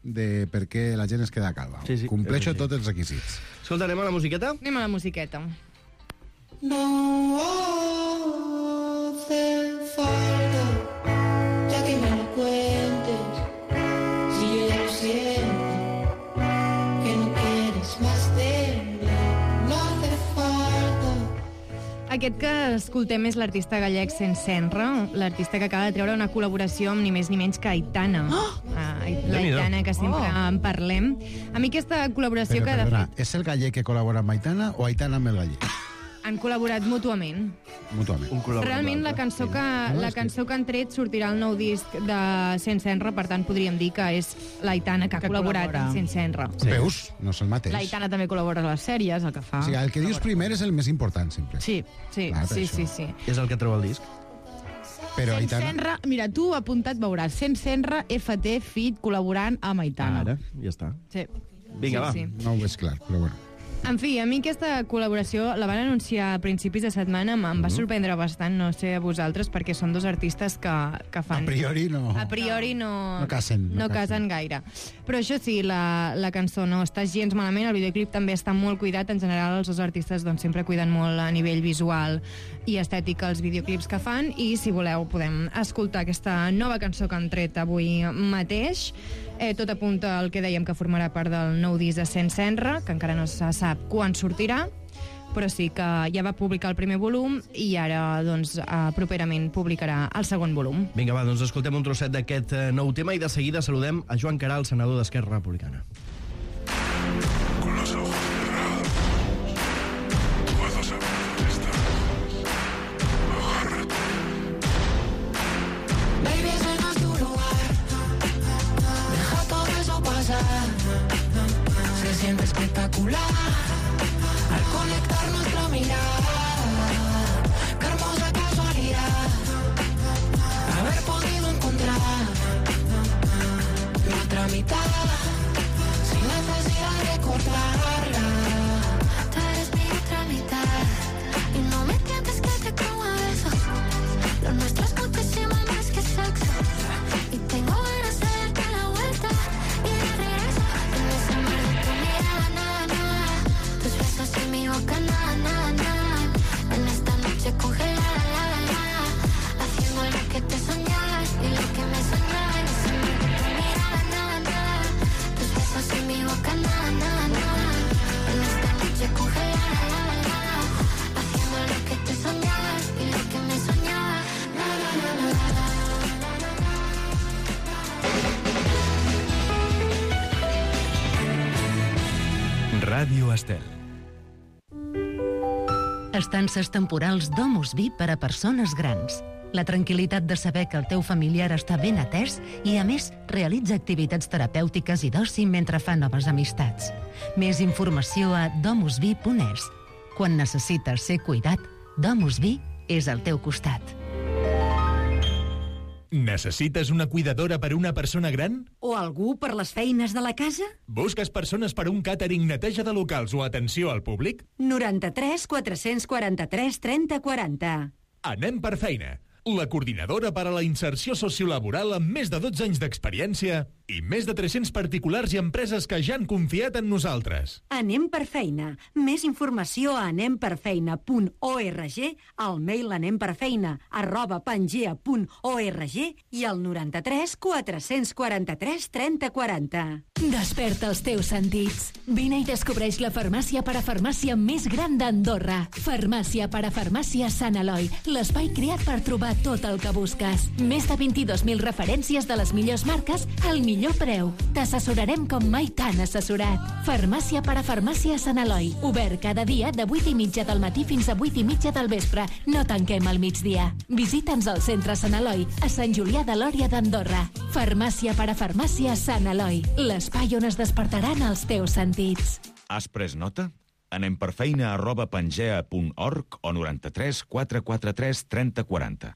de per què la gent es queda calva. Sí, Compleixo tots els requisits. Escolta, anem a la musiqueta? Anem a la musiqueta. No hace falta, ya que me lo cuentes, si yo ya lo siento, que no quieres más de mí, no hace falta. Aquest que escoltem és l'artista gallec Sensenra, l'artista que acaba de treure una col·laboració amb ni més ni menys que Aitana. L'Aitana, que sempre en parlem. A mi aquesta col·laboració que... Perdona, és el gallec que col·labora amb Aitana o Aitana amb el gallec? Han col·laborat mútuament. Realment la cançó que han tret sortirà al nou disc de Sensenra, per tant podríem dir que és l'Aitana que ha col·laborat amb Sensenra. Veus? No és el mateix. L'Aitana també col·labora a les sèries, el que fa. O sigui, el que dius primer és el més important, sempre. Sí. És el que treu el disc. Però Aitana... Sensenra, mira, tu apuntat veuràs, Sensenra, FT, Fit, col·laborant amb Aitana. Ara, ja està. Sí. Vinga, va. No ho veig clar, però bueno. En fi, a mi aquesta col·laboració la van anunciar a principis de setmana, em va sorprendre bastant, no sé a vosaltres, perquè són dos artistes que fan... A priori no... A priori no casen. No casen gaire. Però això sí, la cançó no està gens malament, el videoclip també està molt cuidat, en general els dos artistes doncs, sempre cuiden molt a nivell visual i estètic els videoclips que fan, i si voleu podem escoltar aquesta nova cançó que han tret avui mateix. Tot apunta al que dèiem, que formarà part del nou disc de Sensenra, que encara no se sap quan sortirà, però sí que ja va publicar el primer volum i ara doncs, properament publicarà el segon volum. Vinga, va, doncs escoltem un trosset d'aquest nou tema i de seguida saludem a Joan Caral, senador d'Esquerra Republicana. Con los ojos cerrados, puedo saber dónde estás. Agárrate. Baby, ese no es tu lugar, deja todo eso pasar, se siente espectacular al conectar nuestra mirada. Qué hermosa casualidad haber podido encontrar nuestra mitad sin necesidad de cortarla. Tú eres mi otra mitad y no me tientes que te como a besos. Lo nuestro es muchísimo más que sexo y tengo ganas de darte la vuelta y de regreso en ese mar de tu mirada. Tus besos en mi boca, en esta noche congelada, haciendo lo que te soñaba y lo que me soñaba en ese mar de tu mirada. Tus besos en mi boca, en esta noche congelada, haciendo lo que te soñaba y lo que me soñaba. Ràdio Estel. Estances temporals Domus Vi per a persones grans. La tranquil·litat de saber que el teu familiar està ben atès i, a més, realitza activitats terapèutiques i d'oci mentre fa noves amistats. Més informació a domusvi.es. Quan necessites ser cuidat, Domus Vi és al teu costat. Necessites una cuidadora per a una persona gran? O algú per les feines de la casa? Busques persones per a un càtering, neteja de locals o atenció al públic? 93 443 30 40. Anem per feina. La coordinadora per a la inserció sociolaboral amb més de 12 anys d'experiència i més de 300 particulars i empreses que ja han confiat en nosaltres. Anem per feina. Més informació a anemperfeina.org, al mail anemperfeina@pangea.org i al 93 443 30 40. Desperta els teus sentits. Vine i descobreix la farmàcia parafarmàcia més gran d'Andorra. Farmàcia parafarmàcia Sant Eloi, l'espai creat per trobar tot el que busques. Més de 22.000 referències de les millors marques al millor preu. T'assessorarem com mai t'han assessorat. Farmàcia parafarmàcia Sant Eloi. Obert cada dia de 8:30 del matí fins a 8:30 del vespre. No tanquem al migdia. Visita'ns al centre Sant Eloi, a Sant Julià de Lòria d'Andorra. Farmàcia parafarmàcia Sant Eloi, l'espai on es despertaran els teus sentits. Has pres nota? Anem per feina@pangea.org o 93 443 30 40.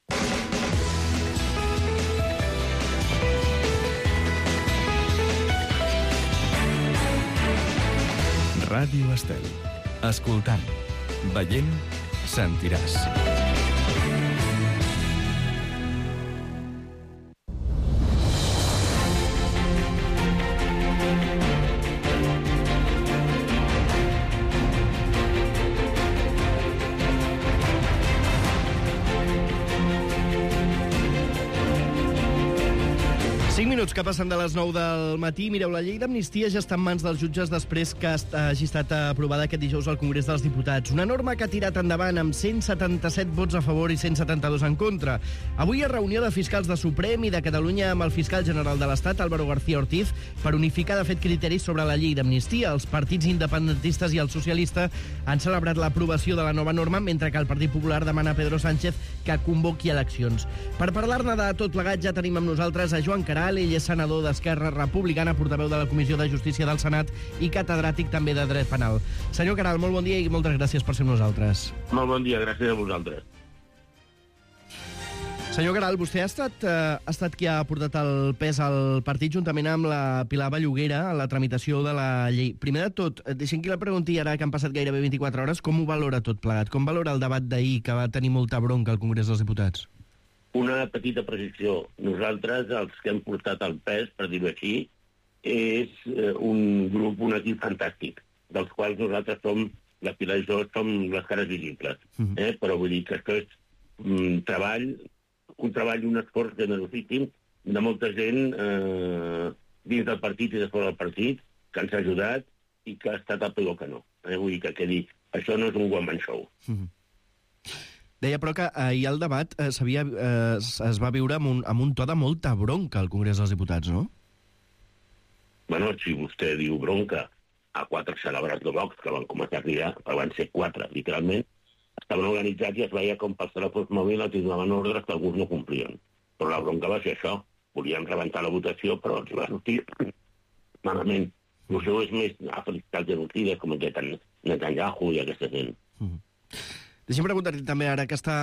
Ràdio Estel. Escoltant, veient, sentiràs. que passen de les 9 del matí. Mireu, la llei d'amnistia ja està en mans dels jutges després que hagi estat aprovada aquest dijous al Congrés dels Diputats. Una norma que ha tirat endavant amb 177 vots a favor i 172 en contra. Avui hi ha reunió de fiscals de Suprem i de Catalunya amb el fiscal general de l'Estat, Álvaro García Ortiz, per unificar, de fet, criteris sobre la llei d'amnistia. Els partits independentistes i el socialista han celebrat l'aprovació de la nova norma, mentre que el Partit Popular demana a Pedro Sánchez que convoqui eleccions. Per parlar-ne de tot plegat ja tenim amb nosaltres a Joan Queralt. Ell és senador d'Esquerra Republicana, portaveu de la Comissió de Justícia del Senat i catedràtic també de Dret Penal. Senyor Queralt, molt bon dia i moltes gràcies per ser amb nosaltres. Molt bon dia, gràcies a vosaltres. Senyor Queralt, vostè ha estat qui ha portat el pes al partit juntament amb la Pilar Belluguera a la tramitació de la llei. Primer de tot, deixem que la pregunti ara que han passat gairebé 24 hores, com ho valora tot plegat? Com valora el debat d'ahir que va tenir molta bronca al Congrés dels Diputats? Una petita precisió. Nosaltres, els que hem portat el pes, per dir-ho així, és un grup, un equip fantàstic, dels quals nosaltres som, la Pilar i jo, som les cares visibles. Però vull dir que això és un treball i un esforç generosíssim de molta gent dins del partit i després del partit, que ens ha ajudat i que ha estat a peu que no. Vull dir que quedi, això no és un one-man show. Deia, però, que ahir el debat es va viure amb un to de molta bronca al Congrés dels Diputats, no? Bueno, si vostè diu bronca a 4 celebrats de Vox que van començar a cridar, però van ser 4, literalment, estaven organitzats i es veia com pels telèfons mòbils els donaven ordres que alguns no complien. Però la bronca va ser això. Volíem rebentar la votació, però els va sortir malament. El seu és més a felicitar els genocides, com aquest Netanyahu i aquesta gent. Deixa'm preguntar-te també, ara que està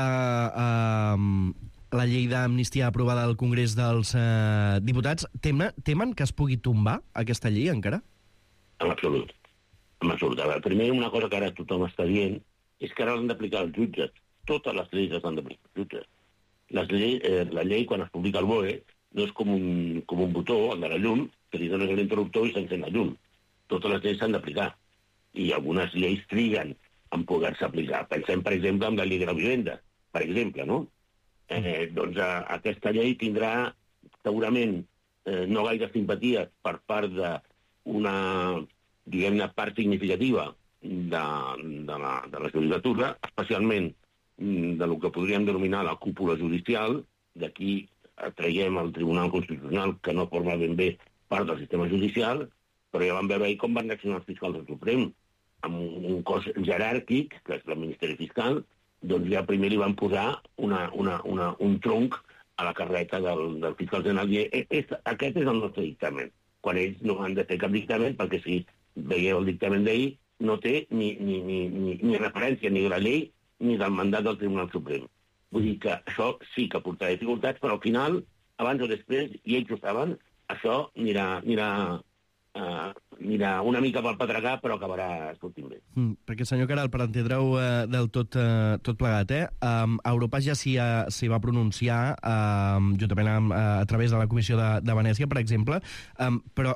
la llei d'amnistia aprovada al Congrés dels Diputats, temen que es pugui tombar aquesta llei encara? En absolut. En absolut. A veure, primer, una cosa que ara tothom està dient és que ara l'han d'aplicar els jutges. Totes les lleis les han d'aplicar els jutges. La llei, quan es publica al BOE, no és com un botó, el de la llum, que li dones l'interruptor i s'encén la llum. Totes les lleis s'han d'aplicar. I algunes lleis triguen en poder-se aplicar. Pensem, per exemple, en la llei de la vivenda, per exemple, no? Doncs aquesta llei tindrà segurament no gaire simpatia per part d'una, diguem-ne, part significativa de la judicatura, especialment del que podríem denominar la cúpula judicial. D'aquí traiem el Tribunal Constitucional, que no forma ben bé part del sistema judicial, però ja vam veure ahir com van reaccionar els fiscals del Suprem, amb un cos jeràrquic, que és el Ministeri Fiscal, doncs ja primer li van posar un tronc a la carreta del fiscal general. Aquest és el nostre dictamen, quan ells no han de fer cap dictamen, perquè si veieu el dictamen d'ahir, no té ni referència ni de la llei ni del mandat del Tribunal Suprem. Vull dir que això sí que portarà dificultats, però al final, abans o després, i ells ho saben, això anirà una mica pel pedregar, però acabarà sortint bé. Perquè, senyor Queralt, per entendre-ho del tot plegat, Europa ja s'hi va pronunciar, juntament a través de la Comissió de Venècia, per exemple, però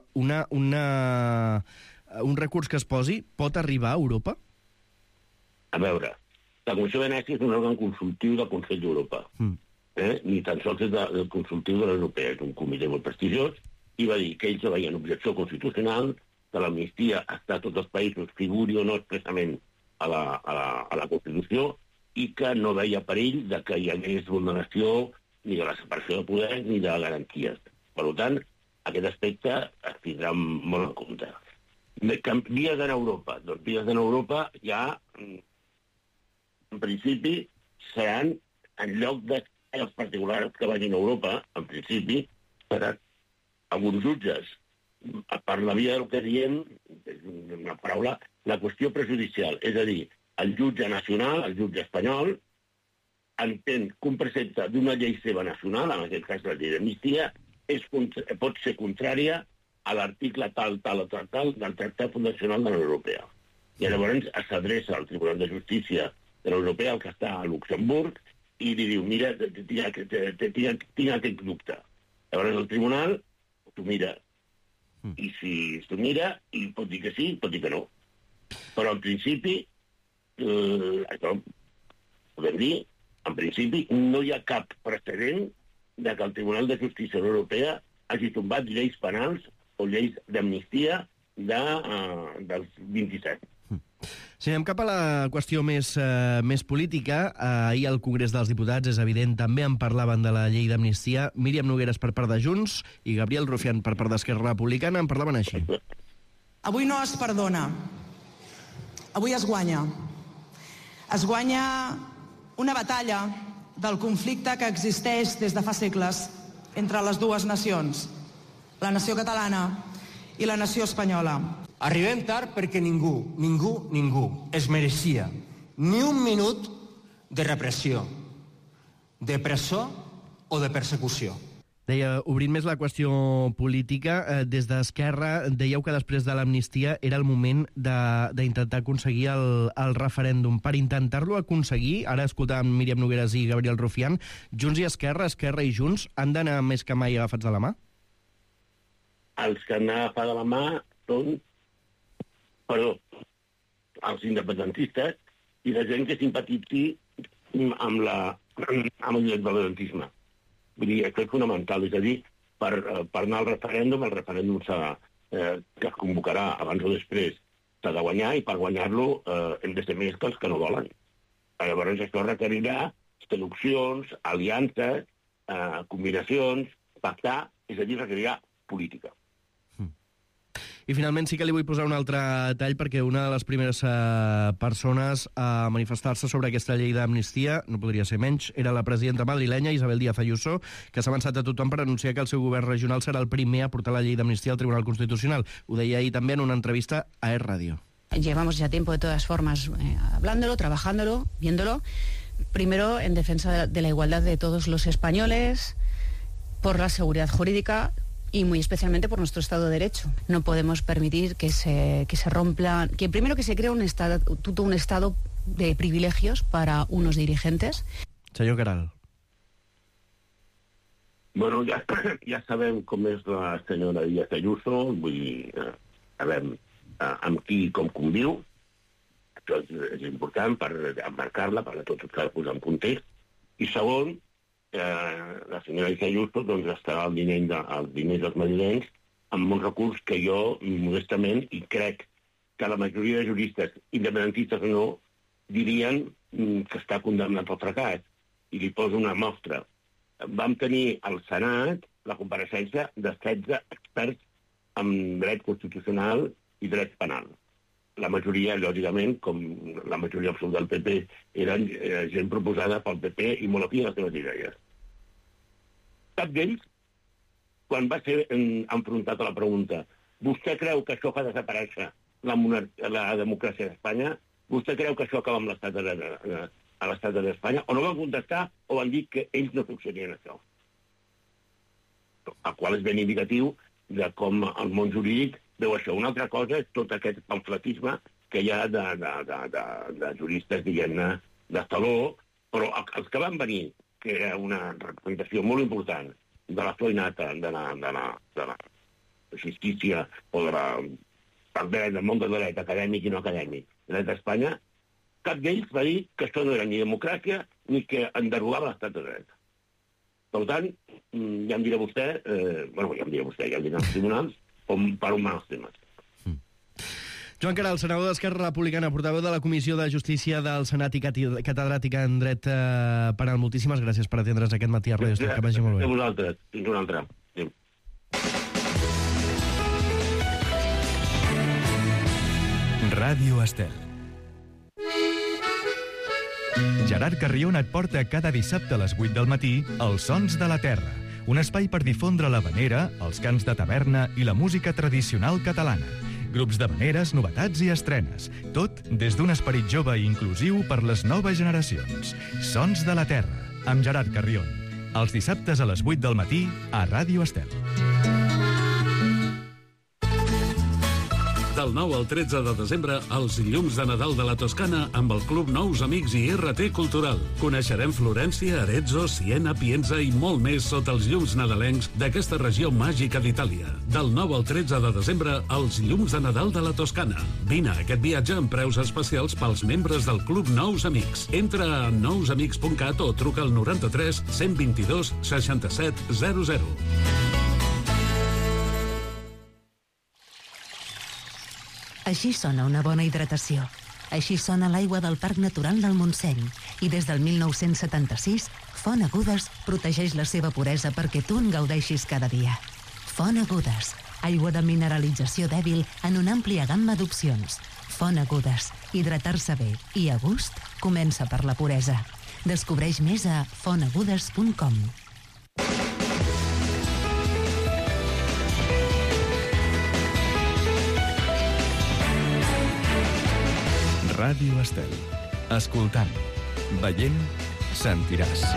un recurs que es posi pot arribar a Europa? A veure, la Comissió de Venècia és un òrgan consultiu del Consell d'Europa. Ni tan sols és del consultiu de l'Europea, és un comitè molt prestigiós, i va dir que ells no veien objecció constitucional, que l'amnistia està a tots els països, figuri o no expressament a la Constitució, i que no veia perill de que hi hagués vulneració ni de la separació de poders ni de garanties. Per tant, aquest aspecte es tindrà molt en compte. Vies en Europa. Doncs vies en Europa ja, en principi, seran, en lloc de els particulars que vagin a Europa, en principi, seran alguns jutges. Per la via del que diem, és una paraula, la qüestió prejudicial. És a dir, el jutge nacional, el jutge espanyol, entén que un precepte d'una llei seva nacional, en aquest cas la llei d'amnistia, pot ser contrària a l'article tal del Tractat Fundacional de la Unió Europea. I llavors s'adreça al Tribunal de Justícia de la Unió Europea, el que està a Luxemburg, i li diu, mira, tinc aquest dubte. Llavors el tribunal t'ho mira. I si t'ho mira, i pot dir que sí, pot dir que no. Però en principi, això podem dir, en principi no hi ha cap precedent de que el Tribunal de Justícia de la Unió Europea hagi tombat lleis penals o lleis d'amnistia dels 27. Si anem cap a la qüestió més política, ahir al Congrés dels Diputats, és evident, també en parlaven de la llei d'amnistia. Míriam Nogueras per part de Junts i Gabriel Rufián per part d'Esquerra Republicana en parlaven així. Avui no es perdona. Avui es guanya. Es guanya una batalla del conflicte que existeix des de fa segles entre les dues nacions, la nació catalana i la nació espanyola. Arribem tard perquè ningú es mereixia ni un minut de repressió, de presó o de persecució. Deia, obrint més la qüestió política, des d'Esquerra dèieu que després de l'amnistia era el moment d'intentar aconseguir el referèndum. Per intentar-lo aconseguir, ara escoltàvem Míriam Nogueras i Gabriel Rufián, Junts i Esquerra i Junts han d'anar més que mai agafats de la mà? Els que han d'agafar de la mà són els independentistes i la gent que simpatitzi amb l'independentisme. Vull dir, això és fonamental, és a dir, per anar al referèndum, el referèndum que es convocarà abans o després s'ha de guanyar, i per guanyar-lo hem de ser més que els que no volen. Llavors això requerirà seduccions, aliances, combinacions, pactar, és a dir, requerirà política. I finalment sí que li vull posar un altre tall, perquè una de les primeres persones a manifestar-se sobre aquesta llei d'amnistia, no podria ser menys, era la presidenta madrilenya Isabel Díaz Ayuso, que s'ha avançat a tothom per anunciar que el seu govern regional serà el primer a portar la llei d'amnistia al Tribunal Constitucional. Ho deia ahir també en una entrevista a ES Radio. Llevamos ya tiempo, de todas formas, hablándolo, trabajándolo, viéndolo, primero en defensa de la igualdad de todos los españoles, por la seguridad jurídica, y muy especialmente por nuestro Estado de Derecho. No podemos permitir que se rompa, que primero que se crea un estado de privilegios para unos dirigentes. Senyor Caral. Bueno, ja sabem com és la senyora Díaz Ayuso, vull dir, sabem amb qui i com conviu. Això és important per emmarcar-la, perquè tot s'ha de posar en context. I segon, la senyora Díaz Ayuso doncs, estarà al diners dels madrilenys amb un recurs que jo, modestament, i crec que la majoria de juristes, independentistes o no, dirien que està condemnat al fracàs. I li poso una mostra. Vam tenir al Senat la compareixença de 16 experts en dret constitucional i dret penal. La majoria, lògicament, com la majoria absoluta del PP, eren gent proposada pel PP i molt afí a les seves idees. Cap d'ells, quan va ser enfrontat a la pregunta «Vostè creu que això fa desaparèixer la democràcia d'Espanya? Vostè creu que això acaba amb l'estat d'Espanya?» O no van contestar o van dir que ells no succeirien això. El qual és ben indicatiu de com el món jurídic veu això. Una altra cosa és tot aquest pamfletisme que hi ha de juristes, diguem-ne, d'estaló, però els que van venir, que era una representació molt important de la floinata, de la justícia o del món del dret acadèmic i no acadèmic, dret d'Espanya, cap d'ells va dir que això no era ni democràcia ni que enderrogava l'estat de dret. Per tant, ja em dirà vostè, ja em diran els tribunals, per on van els temes. Joan Caral, senador d'Esquerra Republicana, portaveu de la Comissió de Justícia del Senat i catedràtica en dret penal. Moltíssimes gràcies per atendre's aquest matí a Ràdio Estel. Que vagi molt bé. A vosaltres. Fins una altra. Adéu. Ràdio Estel. Gerard Carrion et porta cada dissabte a les 8 del matí Els Sons de la Terra, un espai per difondre l'havanera, els cants de taverna i la música tradicional catalana. Grups d'havaneres, novetats i estrenes. Tot des d'un esperit jove i inclusiu per les noves generacions. Sons de la Terra, amb Gerard Carrion. Els dissabtes a les 8 del matí a Ràdio Estel. Del 9 al 13 de desembre, els llums de Nadal de la Toscana amb el Club Nous Amics i RT Cultural. Coneixerem Florència, Arezzo, Siena, Pienza i molt més sota els llums nadalencs d'aquesta regió màgica d'Itàlia. Del 9 al 13 de desembre, els llums de Nadal de la Toscana. Vine a aquest viatge amb preus especials pels membres del Club Nous Amics. Entra a nousamics.cat o truca al 93 122 67 00. Així sona una bona hidratació. Així sona l'aigua del Parc Natural del Montseny. I des del 1976, Font Agudes protegeix la seva puresa perquè tu en gaudeixis cada dia. Font Agudes, aigua de mineralització dèbil en una àmplia gamma d'opcions. Font Agudes, hidratar-se bé i a gust comença per la puresa. Descobreix més a fontagudes.com. Ràdio Estel. Escoltant, veient, sentiràs.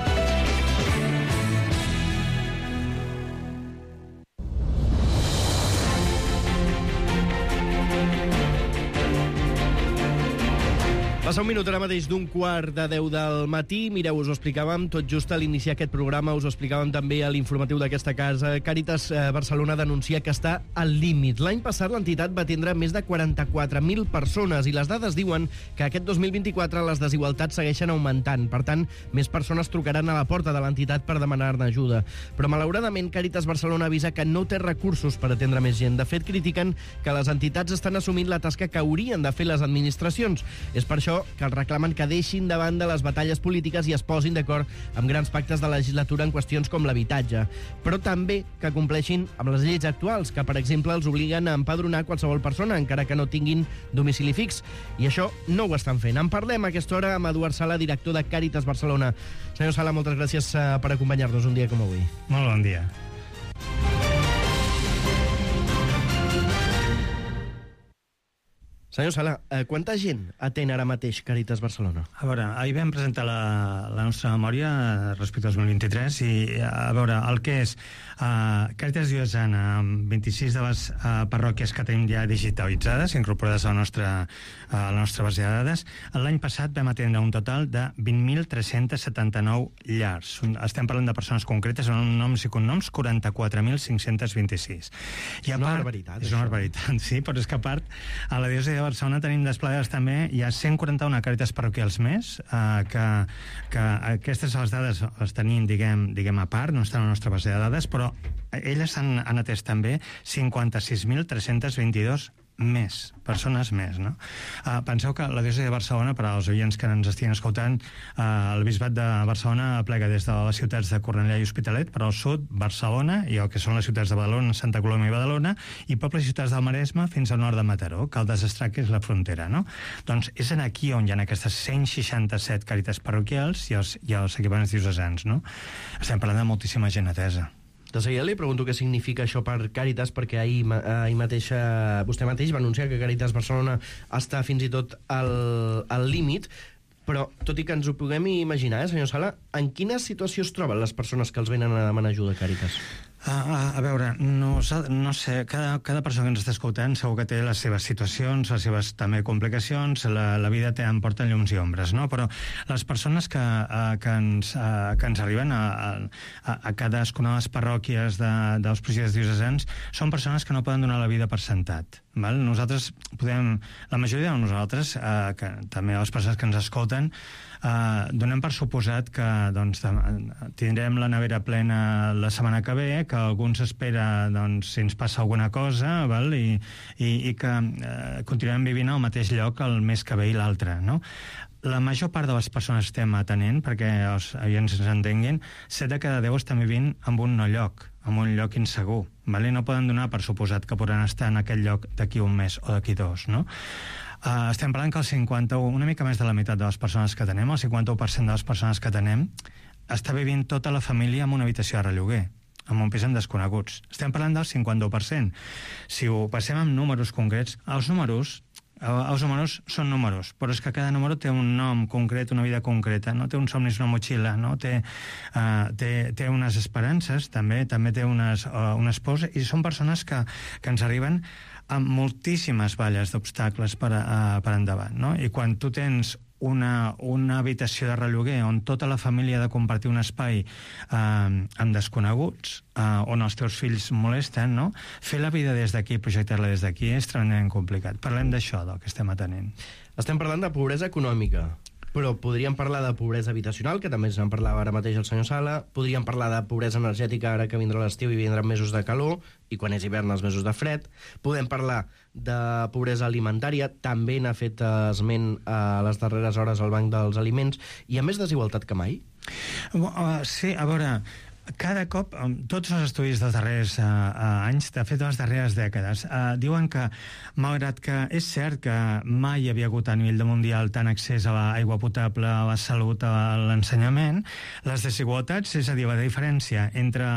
Passa un minut ara mateix d'un 9:45 del matí. Mireu, us ho explicàvem tot just a l'iniciar aquest programa, us ho explicàvem també a l'informatiu d'aquesta casa. Càritas Barcelona denuncia que està al límit. L'any passat l'entitat va atendre més de 44.000 persones i les dades diuen que aquest 2024 les desigualtats segueixen augmentant. Per tant, més persones trucaran a la porta de l'entitat per demanar-ne ajuda. Però malauradament Càritas Barcelona avisa que no té recursos per atendre més gent. De fet, critiquen que les entitats estan assumint la tasca que haurien de fer les administracions. És per això que els reclamen que deixin de banda les batalles polítiques i es posin d'acord amb grans pactes de legislatura en qüestions com l'habitatge. Però també que compleixin amb les lleis actuals, que, per exemple, els obliguen a empadronar qualsevol persona, encara que no tinguin domicili fix. I això no ho estan fent. En parlem a aquesta hora amb Eduard Sala, director de Càritas Barcelona. Senyor Sala, moltes gràcies per acompanyar-nos un dia com avui. Molt bon dia. Senyor Sala, quanta gent atén ara mateix Càritas Barcelona? A veure, ahir vam presentar la nostra memòria respecte al 2023 i, a veure, el que és Càritas Diocesana, amb 26 de les parròquies que tenim ja digitalitzades, incorporades a la nostra base de dades. L'any passat vam atendre un total de 20.379 llars. Estem parlant de persones concretes amb noms i cognoms, 44.526. És una barbaritat. És una barbaritat, sí, però és que a part, a la diòcesi de Barcelona tenim desplegades també, hi ha 141 càritas parroquials més, que aquestes les dades les tenim, diguem, a part, no estan a la nostra base de dades, però elles han atès també 56.322 més, persones més, no? Penseu que la diòcesi de Barcelona, per als oients que ens estiguin escoltant, el bisbat de Barcelona aplega des de les ciutats de Cornellà i Hospitalet, per al sud, Barcelona, i el que són les ciutats de Badalona, Santa Coloma i Badalona, i pobles i ciutats del Maresme fins al nord de Mataró, Caldes d'Estrac és la frontera, no? Doncs és aquí on hi ha aquestes 167 càritas parroquials i els equipaments diocesans, no? Estem parlant de moltíssima gent atesa. De seguida li pregunto què significa això per Càritas, perquè ahir mateix, vostè mateix va anunciar que Càritas Barcelona està fins i tot al límit, però tot i que ens ho puguem imaginar, senyor Sala, en quina situació es troben les persones que els venen a demanar ajuda a Càritas? A veure, no sé, cada persona que ens està escoltant segur que té les seves situacions, les seves també complicacions, la vida em porta llums i ombres, no? Però les persones que ens arriben a cadascuna de les parròquies dels projectes diocesans són persones que no poden donar la vida per sentat. Nosaltres podem, la majoria de nosaltres, que també les persones que ens escolten, donem per suposat que tindrem la nevera plena la setmana que ve, que algú ens espera si ens passa alguna cosa, i que continuem vivint al mateix lloc el mes que ve i l'altre, no? La major part de les persones estem atenent, perquè els oients ens entenguin, 7 de cada 10 estan vivint en un no lloc, en un lloc insegur, i no poden donar per suposat que podran estar en aquell lloc d'aquí un mes o d'aquí 2, no? Estem parlant que una mica més de la meitat de les persones que tenem, el 51% de les persones que tenem, està vivint tota la família en una habitació de relloguer, en un pis amb desconeguts. Estem parlant del 51%. Si ho passem amb números concrets, els números són números, però és que cada número té un nom concret, una vida concreta, no? Té uns somnis, una motxilla, no? Té unes esperances, també té unes pors, i són persones que ens arriben amb moltíssimes valles d'obstacles per endavant, no? I quan tu tens una habitació de relloguer on tota la família ha de compartir un espai amb desconeguts, on els teus fills molesten, no? Fer la vida des d'aquí, projectar-la des d'aquí és tremendament complicat. Parlem d'això, del que estem atenent. Estem parlant de pobresa econòmica. Però podríem parlar de pobresa habitacional, que també se'n parlava ara mateix el senyor Sala, podríem parlar de pobresa energètica ara que vindrà l'estiu i vindran mesos de calor, i quan és hivern els mesos de fred. Podem parlar de pobresa alimentària, també n'ha fet esment a les darreres hores al Banc dels Aliments. Hi ha més desigualtat que mai? Sí, a veure, cada cop, tots els estudis dels darrers anys, de fet, de les darreres dècades, diuen que, malgrat que és cert que mai hi havia hagut a nivell mundial tant accés a l'aigua potable, a la salut, a l'ensenyament, les desigualtats, és a dir, la diferència entre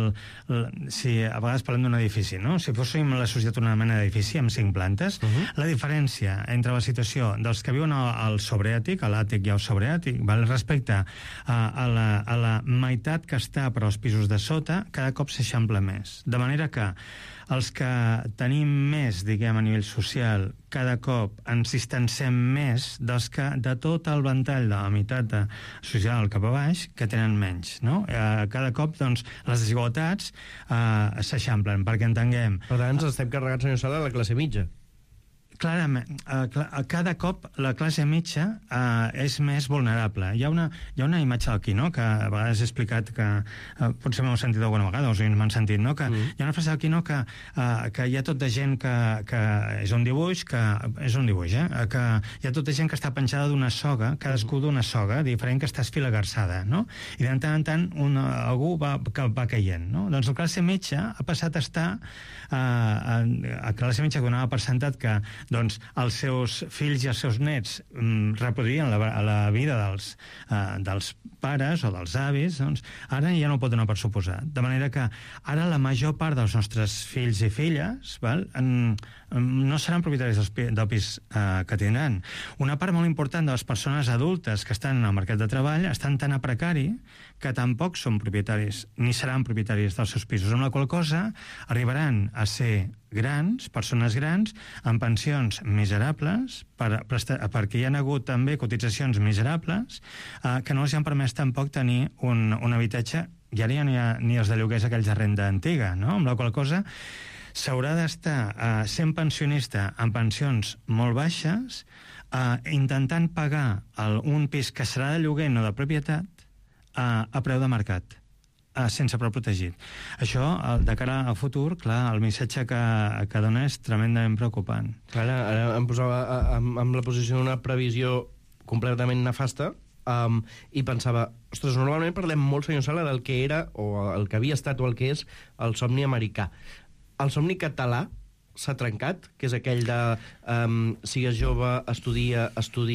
si a vegades parlem d'un edifici, no? Si fóssim la societat una mena d'edifici amb 5 plantes, la diferència entre la situació dels que viuen al sobreàtic, a l'àtic i al sobreàtic, respecte a la meitat que està per als pisos de sota, cada cop s'eixampla més. De manera que els que tenim més, diguem, a nivell social, cada cop ens distancem més dels que de tot el ventall de la meitat social cap a baix, que tenen menys, no? Cada cop, doncs, les desigualtats s'eixamplen, perquè entenguem... Per tant, ens estem carregant, senyor Sala, la classe mitja. Clarament, cada cop la classe mitja és més vulnerable. Hi ha una imatge aquí, no?, que a vegades he explicat, que potser m'heu sentit alguna vegada, o m'han sentit, no?, que hi ha una frase aquí, no?, que hi ha tot de gent que és un dibuix, que hi ha tot de gent que està penjada d'una soga, cadascú d'una soga diferent, que està esfilagarçada, no?, i de tant en tant algú va caient, no? Doncs la classe mitja ha passat a estar a classe mitja que donava per sentat que doncs els seus fills i els seus nets reproduïen la vida dels pares o dels avis, doncs ara ja no ho pot donar per suposat. De manera que ara la major part dels nostres fills i filles no seran propietaris del pis que tindran. Una part molt important de les persones adultes que estan al mercat de treball estan tan a precari que tampoc són propietaris, ni seran propietaris dels seus pisos, amb la qual cosa arribaran a ser grans, persones grans, amb pensions miserables, perquè hi ha hagut també cotitzacions miserables, que no els han permès tampoc tenir un habitatge, i ara ja ni els de lloguers aquells de renda antiga, no? Amb la qual cosa s'haurà d'estar sent pensionista amb pensions molt baixes, intentant pagar un pis que serà de lloguer, no de propietat, a preu de mercat, sense preu protegit. Això, de cara al futur, clar, el missatge que dona és tremendament preocupant. Ara em posava en la posició d'una previsió completament nefasta, i pensava, ostres, normalment parlem molt, senyor Sala, del que era, o el que havia estat, o el que és el somni americà. El somni català s'ha trencat, que és aquell de sigues jove, estudia,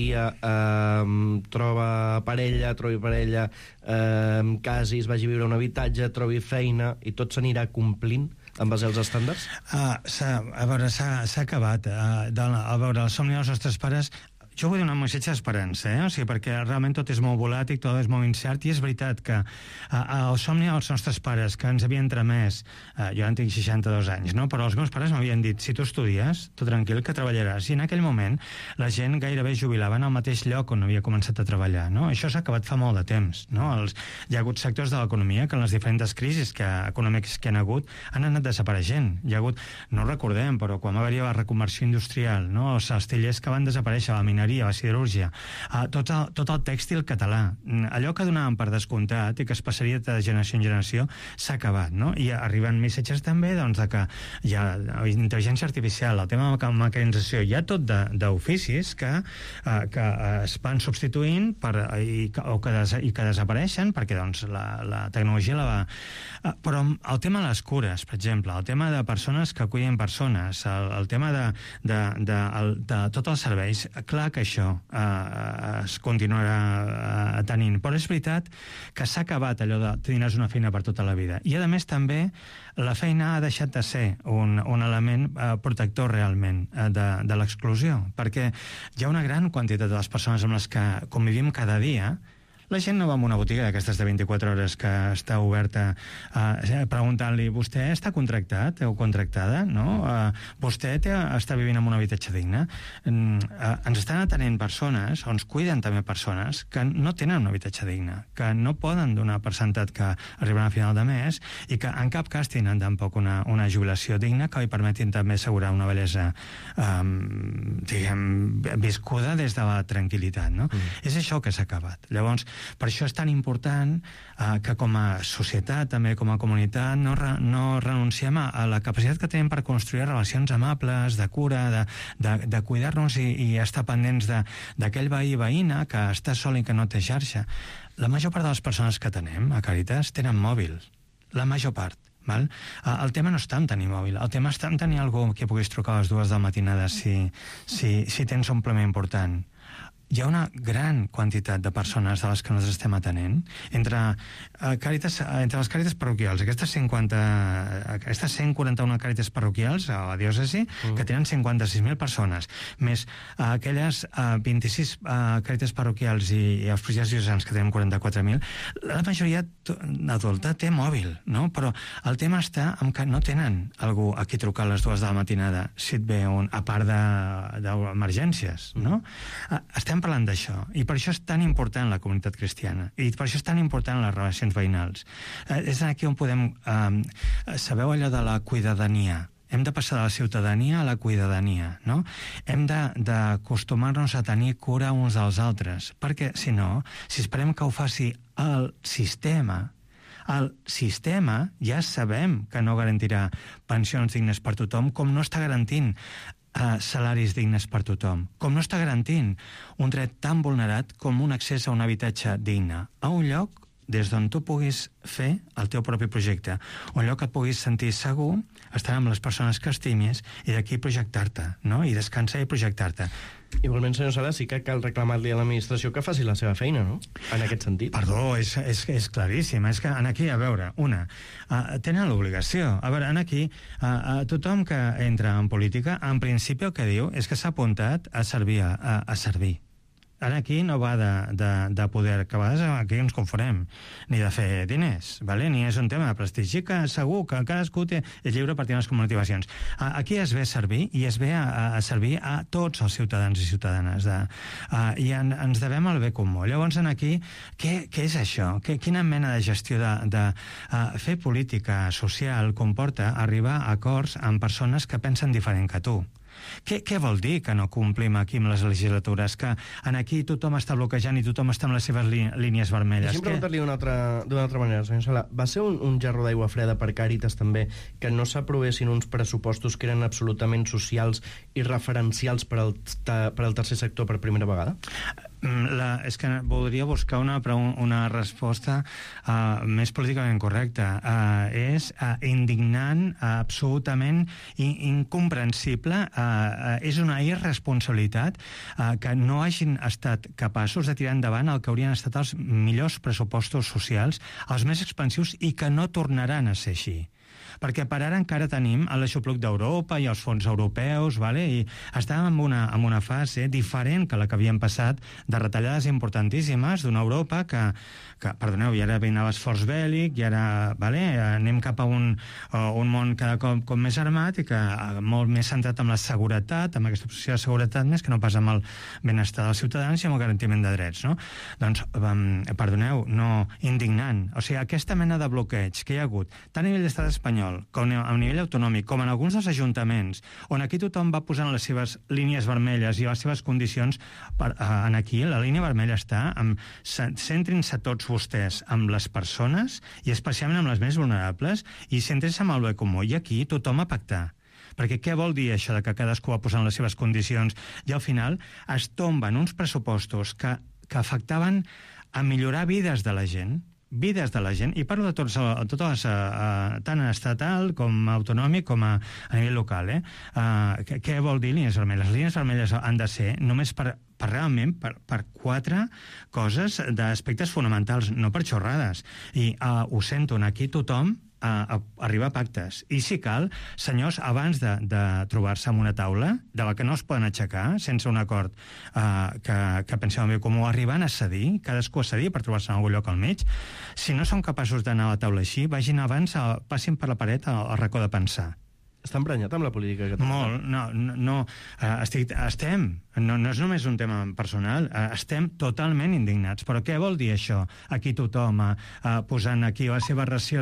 trobi parella, casis, vagi a viure a un habitatge, trobi feina, i tot s'anirà complint en base als estàndards? A veure, s'ha acabat. A veure, el somni dels nostres pares... Jo vull donar un missatge d'esperança, o sigui, perquè realment tot és molt volàtic, tot és molt incert, i és veritat que el somni dels nostres pares, que ens havien tramès, jo ara tinc 62 anys, no? Però els meus pares m'havien dit, si tu estudies, tu tranquil, que treballaràs. I en aquell moment la gent gairebé jubilava en el mateix lloc on havia començat a treballar, no? Això s'ha acabat fa molt de temps, no? Hi ha hagut sectors de l'economia que en les diferents crisis econòmiques que han hagut han anat desapareixent. Hi ha hagut, no ho recordem, però quan va haver-hi la reconversió industrial, no? Els astillers que van desaparèixer, la mineria, la siderúrgia, tot el tèxtil català, allò que donàvem per descomptat i que es passaria de generació en generació, s'ha acabat, no? I arriben missatges també, doncs, de que hi ha intel·ligència artificial, el tema de la mecanització, hi ha tot d'oficis que es van substituint i que desapareixen perquè, doncs, la tecnologia la va... Però el tema de les cures, per exemple, el tema de persones que cuiden persones, el tema de tots els serveis, clar que això es continuarà tenint. Però és veritat que s'ha acabat allò de tindràs una feina per tota la vida. I, a més, també la feina ha deixat de ser un element protector realment de l'exclusió, perquè hi ha una gran quantitat de les persones amb les que convivim cada dia, La gent no va a una botiga d'aquestes de 24 hores que està oberta preguntant-li, vostè està contractat o contractada? No? Vostè està vivint en un habitatge digne? Ens estan atenent persones, o ens cuiden també persones, que no tenen un habitatge digne, que no poden donar per sentat que arribaran a final de mes i que en cap cas tenen tampoc una jubilació digna que li permetin també assegurar una bellesa viscuda des de la tranquil·litat. No? És això que s'ha acabat. Llavors, per això és tan important que com a societat, també com a comunitat, no renunciem a la capacitat que tenim per construir relacions amables, de cura, de cuidar-nos i estar pendents d'aquell veí veïna que està sol i que no té xarxa. La major part de les persones que tenem a Càritas tenen mòbil. La major part. Val? El tema no està en tenir mòbil, el tema està en tenir algú que puguis trucar a les 2 de la matinada si tens un problema important. Hi ha una gran quantitat de persones de les que nosaltres estem atenent entre les càritas parroquials, aquestes 141 càritas parroquials a la diòcesi, que tenen 56.000 persones, més aquelles 26 càritas parroquials i els projectes diocesans que tenen 44.000, la majoria adulta té mòbil, no? Però el tema està en que no tenen algú a qui trucar a les 2 de la matinada si et ve a part d'emergències, no? Estem parlant d'això, i per això és tan important la comunitat cristiana, i per això és tan important les relacions veïnals. És aquí on podem... sabeu allò de la cuidadania? Hem de passar de la ciutadania a la cuidadania, no? Hem d'acostumar-nos a tenir cura uns dels altres, perquè, si no, si esperem que ho faci el sistema ja sabem que no garantirà pensions dignes per tothom, com no està garantint salaris dignes per tothom, com no està garantint un dret tan vulnerat com un accés a un habitatge digne, a un lloc des d'on tu puguis fer el teu propi projecte, un lloc que et puguis sentir segur, estar amb les persones que estimis i d'aquí projectar-te, no? I descansar i projectar-te. Igualment, senyor Sala, sí que cal reclamar-li a l'administració que faci la seva feina, no? En aquest sentit. Perdó, és claríssim. És que aquí, a veure, tenen l'obligació. A veure, aquí, tothom que entra en política, en principi el que diu és que s'ha apuntat a servir, a servir. Aquí no va de poder, que a vegades aquí ens confonem, ni de fer diners, ¿vale? Ni és un tema de prestigi, que segur que cadascú és lliure per tenir les motivacions. Aquí es ve a servir, i es ve a servir a tots els ciutadans i ciutadanes, i ens devem al bé comú. Llavors, aquí, què és això? Quina mena de gestió de fer política social comporta arribar a acords amb persones que pensen diferent que tu? Què vol dir que no complim aquí amb les legislatures? Que aquí tothom està bloquejant i tothom està amb les seves línies vermelles? Deixi'm preguntar-li d'una altra manera, senyor Sala. Va ser un jarró d'aigua freda per Càritas, també, que no s'aprovessin uns pressupostos que eren absolutament socials i referencials per al tercer sector per primera vegada? És que voldria buscar una resposta més políticament correcta. És indignant, absolutament incomprensible, és una irresponsabilitat que no hagin estat capaços de tirar endavant el que haurien estat els millors pressupostos socials, els més expansius, i que no tornaran a ser així. Perquè per ara encara tenim l'aixopluc d'Europa i els fons europeus, i estàvem en una fase diferent que la que havíem passat, de retallades importantíssimes d'una Europa que perdoneu, i ara vine l'esforç bèl·lic, i ara anem cap a un món cada cop com més armat i que molt més centrat en la seguretat, amb aquesta obsessió de seguretat, més que no pas amb el benestar dels ciutadans i amb el garantiment de drets, no? Doncs, perdoneu, no, indignant. O sigui, aquesta mena de bloqueig que hi ha hagut, tant a nivell d'estat espanyol, com a nivell autonòmic, com en alguns dels ajuntaments, on aquí tothom va posant les seves línies vermelles i les seves condicions, aquí la línia vermella està centrin-se tots vostès amb les persones, i especialment amb les més vulnerables, i centrin-se amb el bé comú, i aquí tothom a pactar. Perquè què vol dir això de que cadascú va posant les seves condicions i al final es tomben uns pressupostos que afectaven a millorar vides de la gent, i parlo de totes, tant estatal com autonòmic com a nivell local. Què vol dir línies vermelles? Les línies vermelles han de ser només realment per 4 coses d'aspectes fonamentals, no per xorrades. I ho sento, aquí tothom arribar a pactes. I si cal, senyors, abans de trobar-se en una taula, de la que no es poden aixecar, sense un acord que pensem en bé comú, arribant a cedir, cadascú a cedir per trobar-se en algun lloc al mig, si no són capaços d'anar a la taula així, vagin abans, passin per la paret al racó de pensar. Està emprenyat amb la política catalana? Molt, no. Estem, no és només un tema personal, estem totalment indignats. Però què vol dir això? Aquí tothom posant aquí la seva ració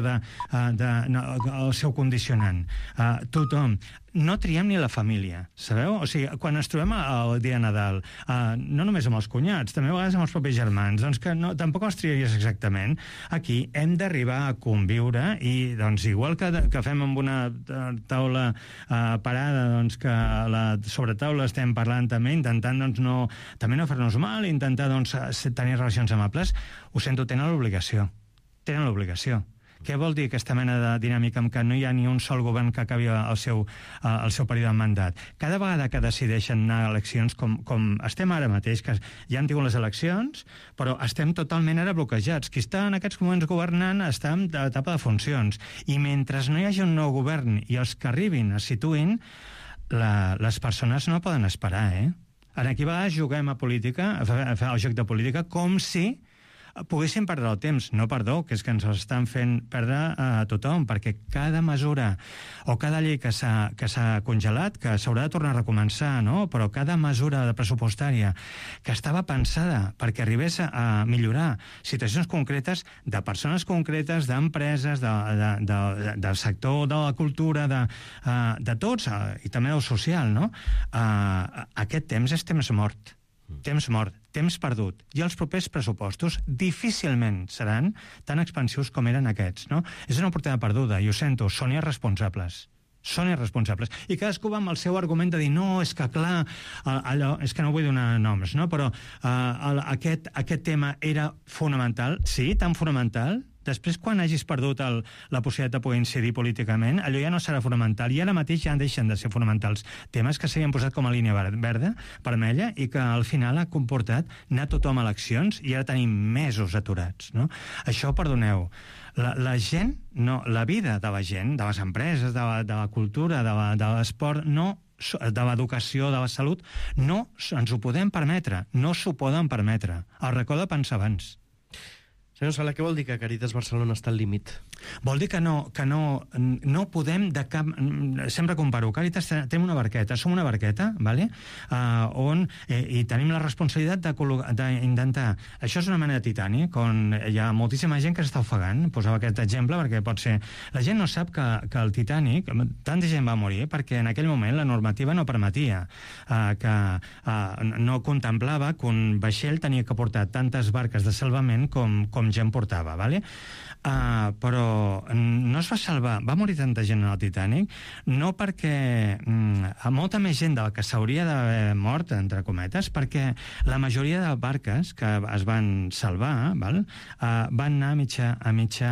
el seu condicionant. Tothom. No triem ni la família, sabeu? O sigui, quan ens trobem el dia de Nadal, no només amb els cunyats, també a vegades amb els propis germans, doncs que no, tampoc els triaries exactament. Aquí hem d'arribar a conviure i, doncs, igual que fem amb una taula parada, doncs que a la sobretaula estem parlant també, intentant, doncs, també no fer-nos mal, intentar, doncs, tenir relacions amables, ho sento, tenen l'obligació. Tenen l'obligació. Què vol dir aquesta mena de dinàmica en què no hi ha ni un sol govern que acabi el seu període de mandat? Cada vegada que decideixen anar a eleccions, com estem ara mateix, que ja han tingut les eleccions, però estem totalment ara bloquejats. Qui està en aquests moments governant està en etapa de funcions. I mentre no hi hagi un nou govern i els que arribin es situïn, les persones no poden esperar, Aquí a vegades juguem a política, a fer el joc de política, com si poguéssim perdre el temps. No, perdó, que és que ens estan fent perdre a tothom, perquè cada mesura o cada llei que s'ha congelat, que s'haurà de tornar a recomençar, no? Però cada mesura pressupostària que estava pensada perquè arribés a millorar situacions concretes de persones concretes, d'empreses, del sector de la cultura, de tots, i també del social, no? Aquest temps és temps mort. Temps mort, temps perdut. I els propers pressupostos difícilment seran tan expansius com eren aquests, no? És una oportunitat perduda, i ho sento, són irresponsables. Són irresponsables. I cadascú va amb el seu argument de dir no, és que clar, allò, és que no vull donar noms, no? Però aquest tema era fonamental, sí, tan fonamental. Després, quan hagis perdut la possibilitat de poder incidir políticament, allò ja no serà fonamental, i ara mateix ja deixen de ser fonamentals temes que s'havien posat com a línia verda, vermella, i que al final ha comportat anar tothom a eleccions, i ara tenim mesos aturats, no? Això, perdoneu, la gent, no, la vida de la gent, de les empreses, de la cultura, de l'esport, no, de l'educació, de la salut, no ens ho podem permetre, no s'ho poden permetre. El racó de pensar abans. Senyor Sala, què vol dir que Càritas Barcelona està al límit? Vol dir que no podem de cap... Sempre comparo. Càritas tenim una barqueta, som una barqueta, ¿vale? On i tenim la responsabilitat d'intentar... Això és una mena de Titanic, on hi ha moltíssima gent que s'està ofegant. Posava aquest exemple perquè pot ser... La gent no sap que el Titanic... Tanta gent va morir perquè en aquell moment la normativa no permetia, que no contemplava que un vaixell tenia que portar tantes barques de salvament com gent portava, ¿vale? Però no es va salvar, va morir tanta gent en el Titanic, no perquè molta més gent del que s'hauria d'haver mort, entre cometes, perquè la majoria de barques que es van salvar, val? Van anar a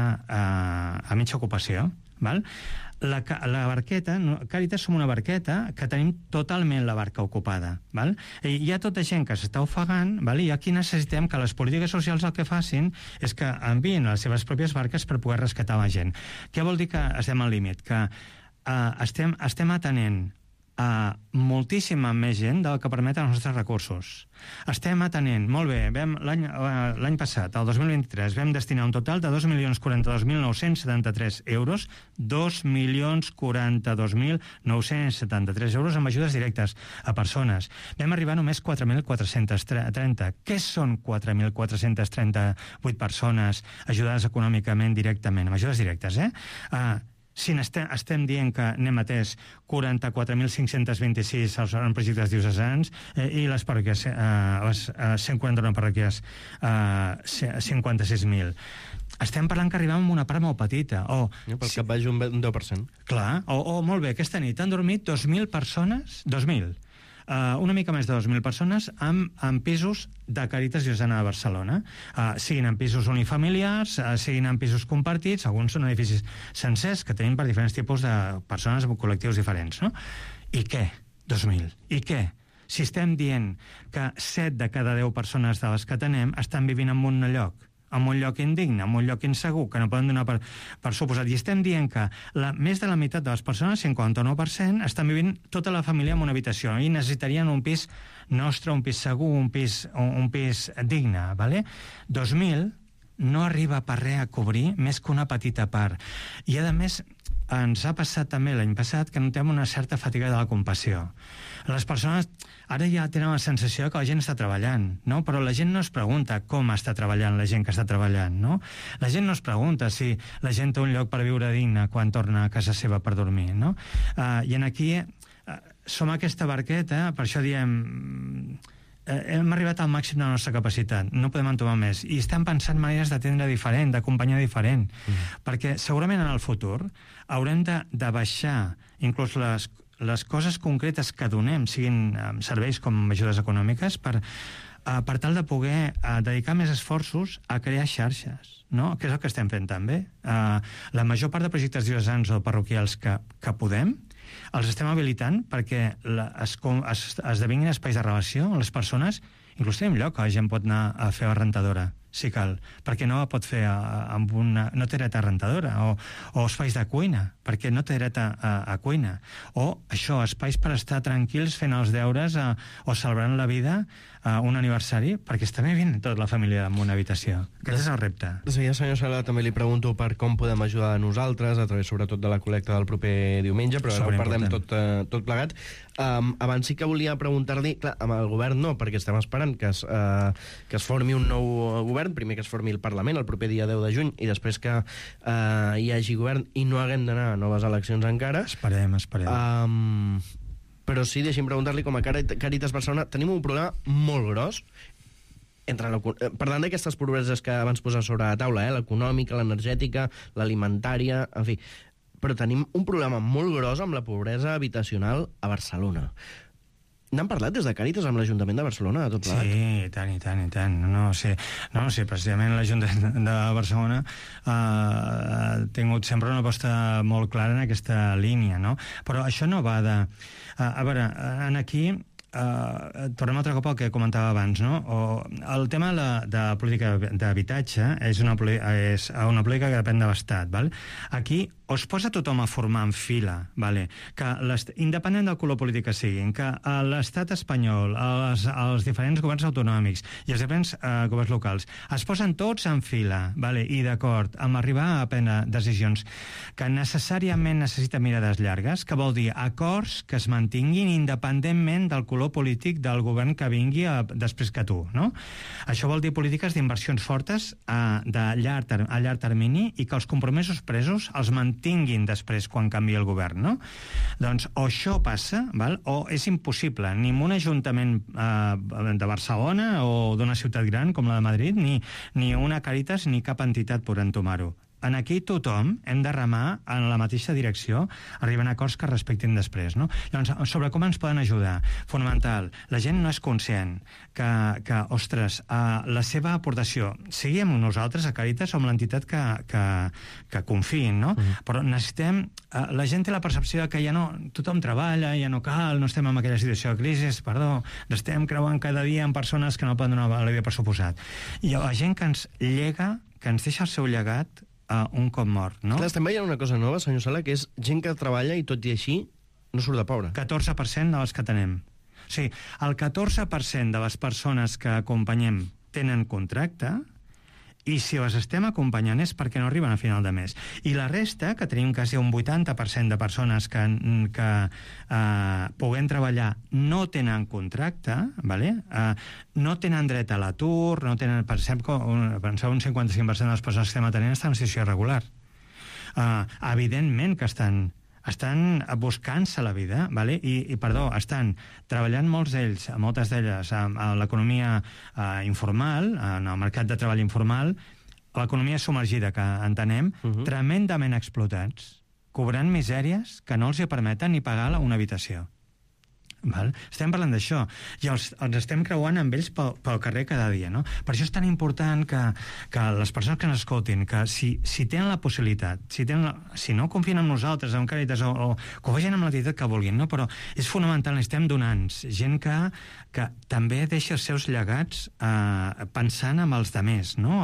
mitja ocupació, val? La barqueta, Càritas som una barqueta que tenim totalment la barca ocupada, val? I hi ha tota gent que s'està ofegant, val? I aquí necessitem que les polítiques socials el que facin és que enviïn les seves pròpies barques per poder rescatar la gent. Què vol dir que estem al límit? Que estem atenent a moltíssima més gent del que permeten els nostres recursos. Estem atenent, molt bé, l'any passat, el 2023, vam destinar un total de 2.042.973 euros, 2.042.973 euros amb ajudes directes a persones. Vam arribar només 4.430. Què són 4.438 persones ajudades econòmicament directament? Amb ajudes directes, Si estem dient que n'hem atès 44.526 en projectes diocesans i les parròquies, les 149 parròquies, 56.000. Estem parlant que arribem amb una part molt petita. Pel cap baix un 10%. Clar, molt bé, aquesta nit han dormit 2.000 persones, 2.000. Una mica més de 2.000 persones en pisos de Càritas Diocesana de Barcelona, siguin en pisos unifamiliars, siguin en pisos compartits, alguns són edificis sencers que tenim per diferents tipus de persones amb col·lectius diferents, no? I què? 2.000. I què? Si estem dient que 7 de cada 10 persones de les que tenem estan vivint en un lloc en un lloc indigne, en un lloc insegur, que no poden donar per suposat. I estem dient que més de la meitat de les persones, 59%, estan vivint tota la família en una habitació i necessitarien un pis nostre, un pis segur, un pis digne. Vale? 2.000 no arriba per res a cobrir més que una petita part. I, a més, ens ha passat també l'any passat que notem una certa fatiga de la compassió. Les persones ara ja tenen la sensació que la gent està treballant, no? Però la gent no es pregunta com està treballant la gent que està treballant, no? La gent no es pregunta si la gent té un lloc per viure digne quan torna a casa seva per dormir, no? I en aquí som aquesta barqueta, per això diem... hem arribat al màxim de la nostra capacitat, no podem entomar més, i estem pensant maneres d'atendre diferent, d'acompanyar diferent, perquè segurament en el futur haurem de baixar inclús les coses concretes que donem, siguin serveis com ajudes econòmiques, per tal de poder dedicar més esforços a crear xarxes, no? Que és el que estem fent també. La major part de projectes diocesans o parroquials que podem, els estem habilitant perquè esdevinguin espais de relació amb les persones. Inclús tenim lloc que la gent pot anar a fer a rentadora, si cal, perquè no pot fer no té dret a rentadora, o espais de cuina, perquè no té dret a cuina, o això, espais per estar tranquils fent els deures o celebrant la vida, un aniversari, perquè està bé vivint tota la família en una habitació. Aquest és el repte. Sí, senyor Sala, també li pregunto per com podem ajudar a nosaltres, a través sobretot de la col·lecta del proper diumenge, però ara ho perdem tot plegat. Abans sí que volia preguntar-li, clar, amb el govern no, perquè estem esperant que es formi un nou govern, primer que es formi el Parlament el proper dia 10 de juny, i després que hi hagi govern i no haguem d'anar a noves eleccions encara. Esperem. Però sí, deixi'm preguntar-li, com a Càritas Barcelona, tenim un problema molt gros, parlant d'aquestes pobreses que abans posava sobre la taula, l'econòmica, l'energètica, l'alimentària, en fi, però tenim un problema molt gros amb la pobresa habitacional a Barcelona. N'han parlat des de Càritas amb l'Ajuntament de Barcelona, tot plegat? Sí, i tant. No, precisament l'Ajuntament de Barcelona ha tingut sempre una aposta molt clara en aquesta línia, no? Però això no va de... A veure, aquí... tornem altre cop al que comentava abans, no? El tema de política d'habitatge és una política que depèn de l'Estat, val? Aquí o es posa tothom a formar en fila, vale? Que independent del color polític que siguin, que l'Estat espanyol, els diferents governs autonòmics i els diferents governs locals es posen tots en fila, vale? I d'acord amb arribar a prendre decisions que necessàriament necessiten mirades llargues, que vol dir acords que es mantinguin independentment del color polític del govern que vingui després que tu, no? Això vol dir polítiques d'inversions fortes a llarg termini i que els compromisos presos els mantinguin després quan canvia el govern, no? Doncs o això passa, val? O és impossible, ni en un ajuntament de Barcelona o d'una ciutat gran com la de Madrid, ni una Càritas ni cap entitat podran entomar-ho. En aquí tothom hem de remar en la mateixa direcció, arribant a acords que respectin després, no? Llavors, sobre com ens poden ajudar, fonamental, la gent no és conscient que ostres, la seva aportació, sigui amb nosaltres a Càritas o amb l'entitat que confiïn, no? Però necessitem... La gent té la percepció que ja no... Tothom treballa, ja no cal, no estem en aquella situació de crisi, estem creuant cada dia amb persones que no poden donar la vida per suposat. I la gent que ens llega, que ens deixa el seu llegat, un cop mort, no? Clar, estem veient una cosa nova, senyor Sala, que és gent que treballa i tot i així no surt de pobre. 14% de les que tenem. O sigui, el 14% de les persones que acompanyem tenen contracte i si les estem acompanyant és perquè no arriben a final de mes. I la resta, que tenim quasi un 80% de persones que puguem treballar no tenen contracte, vale? No tenen dret a l'atur, no tenen, penseu un 55% de les persones que estem atenent estan en situació irregular. Evidentment que estan buscant-se la vida, vale? Estan treballant moltes d'elles a l'economia informal, en el mercat de treball informal, l'economia submergida que entenem, tremendament explotats, cobrant misèries que no els permeten ni pagar una habitació. Val? Estem parlant d'això. I els estem creuant amb ells pel carrer cada dia, no? Per això és tan important que les persones que ens escoltin, que si tenen la possibilitat, si no confien en nosaltres, en Càritas, o que ho vegin amb l'activitat que vulguin, no? Però és fonamental, necessitem donants, gent que també deixa els seus llegats pensant en els demés, no?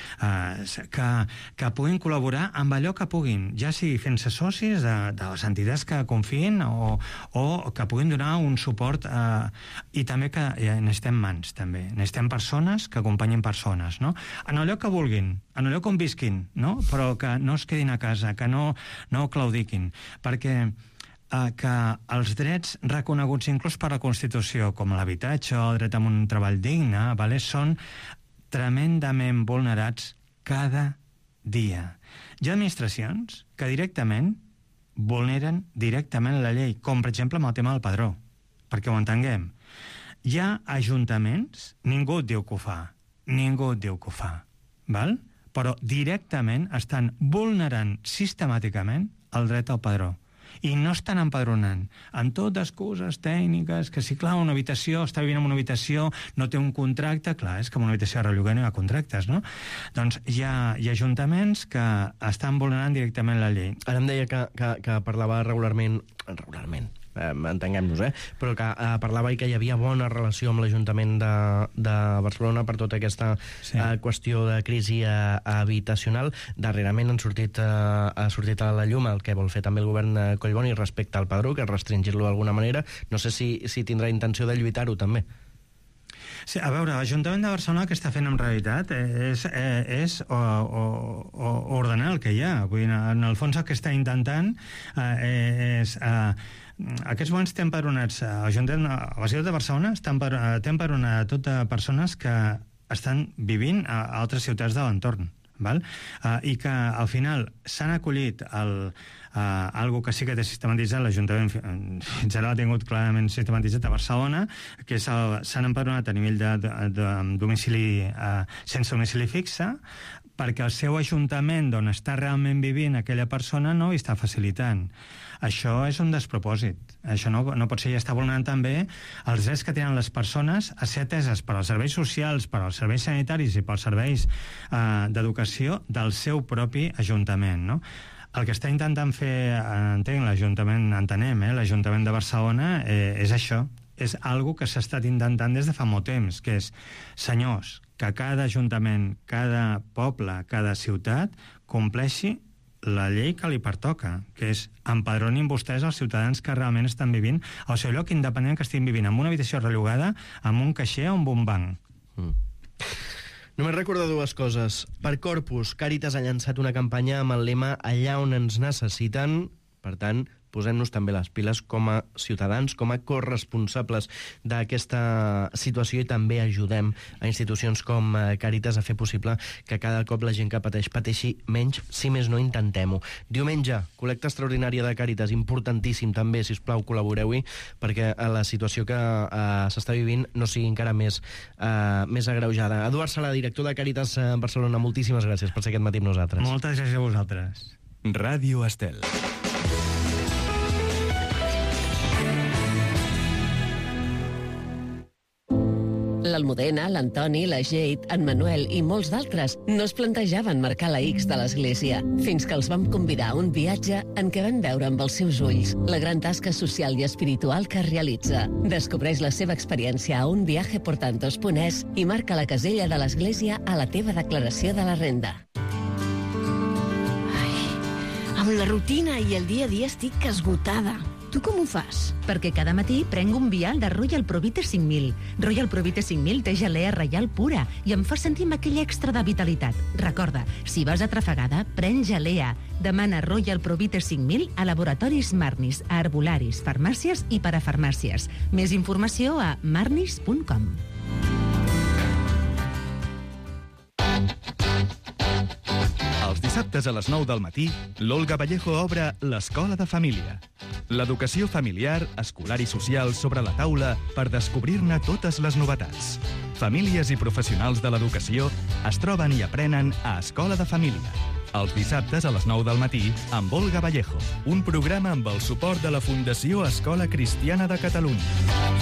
Que puguin col·laborar amb allò que puguin, ja sigui fent-se socis de les entitats que confien o que puguin donar un suport i també que necessitem mans, també. Necessitem persones que acompanyin persones, no? En allò que vulguin, en allò com visquin, no? Però que no es quedin a casa, que no claudiquin, perquè que els drets reconeguts inclús per la Constitució, com l'habitatge o el dret a un treball digne, són tremendament vulnerats cada dia. Hi ha administracions que directament vulneren directament la llei, com per exemple amb el tema del padró, perquè ho entenguem. Hi ha ajuntaments, ningú et diu que ho fa, val? Però directament estan vulnerant sistemàticament el dret al padró. I no estan empadronant amb totes excuses tècniques, que si clar, una habitació, està vivint en una habitació, no té un contracte, clar, és que en una habitació de relloguer no hi ha contractes, no? Doncs hi ha ajuntaments que estan vulnerant directament la llei. Ara em deia que parlava regularment, entenguem-nos, però que parlava i que hi havia bona relació amb l'Ajuntament de Barcelona per tota aquesta qüestió de crisi habitacional. Darrerament ha sortit a la llum el que vol fer també el govern Collboni respecte al padró, que és restringir-lo d'alguna manera. No sé si tindrà intenció de lluitar-ho també. Sí, a veure, l'Ajuntament de Barcelona el que està fent en realitat és ordenar el que hi ha. Vull dir, en el fons el que està intentant és... Aquests moments té empadronats a la ciutat de Barcelona, té empadronat totes persones que estan vivint a altres ciutats de l'entorn, i que al final s'han acollit algo que sí que té sistematitzat l'Ajuntament, fins ara l'ha tingut clarament sistematitzat a Barcelona, que s'han empadronat a nivell de domicili sense domicili fixe, perquè el seu ajuntament d'on està realment vivint aquella persona no hi està facilitant. Això és un despropòsit. Això no pot ser, i està vulnerant també els drets que tenen les persones a ser ateses per als serveis socials, per als serveis sanitaris i pels serveis d'educació del seu propi ajuntament, no? El que està intentant fer, l'Ajuntament de Barcelona, és això. És algo que s'ha estat intentant des de fa molt temps, que és, senyors, que cada ajuntament, cada poble, cada ciutat compleixi la llei que li pertoca, que és empadronin vostès els ciutadans que realment estan vivint al seu lloc, independent que estiguin vivint en una habitació rellogada, amb un caixer o amb un banc. Només recordar dues coses. Per Corpus, Càritas ha llançat una campanya amb el lema Allà on ens necessiten. Per tant, posem-nos també les piles com a ciutadans, com a corresponsables d'aquesta situació, i també ajudem a institucions com Càritas a fer possible que cada cop la gent que pateixi menys, si més no, intentem-ho. Diumenge, col·lecta extraordinària de Càritas, importantíssim també, si us plau, col·laboreu-hi, perquè la situació que s'està vivint no sigui encara més agreujada. Eduard Sala, director de Càritas Barcelona, moltíssimes gràcies per ser aquest matí amb nosaltres. Moltes gràcies a vosaltres. Ràdio Estel. L'Almudena, l'Antoni, la Jade, en Manuel i molts d'altres no es plantejaven marcar la X de l'Església, fins que els vam convidar a un viatge en què van veure amb els seus ulls la gran tasca social i espiritual que realitza. Descobreix la seva experiència a unviajeportantos.es i marca la casella de l'Església a la teva declaració de la renda. Amb la rutina i el dia a dia estic esgotada. Tu com ho fas? Perquè cada matí prenc un vial de Royal Provite 5000. Royal Provite 5000 té gelea reial pura i em fa sentir amb aquell extra de vitalitat. Recorda, si vas atrafegada, pren gelea. Demana Royal Provite 5000 a laboratoris Marnis, a herbolaris, farmàcies i parafarmàcies. Més informació a marnis.com. Els dissabtes a les 9 del matí, l'Olga Vallejo obre l'Escola de Família. L'educació familiar, escolar i social sobre la taula per descobrir-ne totes les novetats. Famílies i professionals de l'educació es troben i aprenen a Escola de Família. Els dissabtes a les 9 del matí amb Olga Vallejo, un programa amb el suport de la Fundació Escola Cristiana de Catalunya.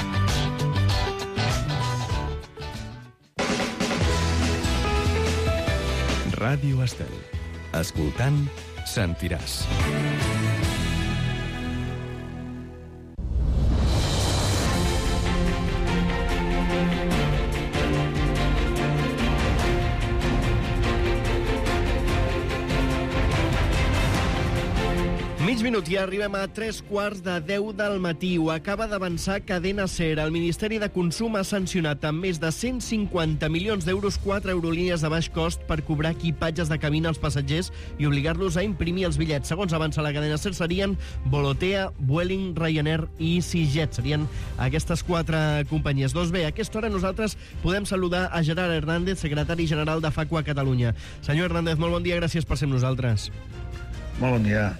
Ràdio Estel. Escoltant, sentiràs. Mig minut i arribem a 3:15 del matí. Ho acaba d'avançar Cadena Ser. El Ministeri de Consum ha sancionat amb més de 150 milions d'euros 4 aerolínies de baix cost per cobrar equipatges de cabina als passatgers i obligar-los a imprimir els bitllets. Segons avança la Cadena Ser, serien Volotea, Vueling, Ryanair i EasyJet. Serien aquestes 4 companyies. Doncs bé, a aquesta hora nosaltres podem saludar a Gerard Hernández, secretari general de Facua Catalunya. Senyor Hernández, molt bon dia, gràcies per ser amb nosaltres. Molt bon dia.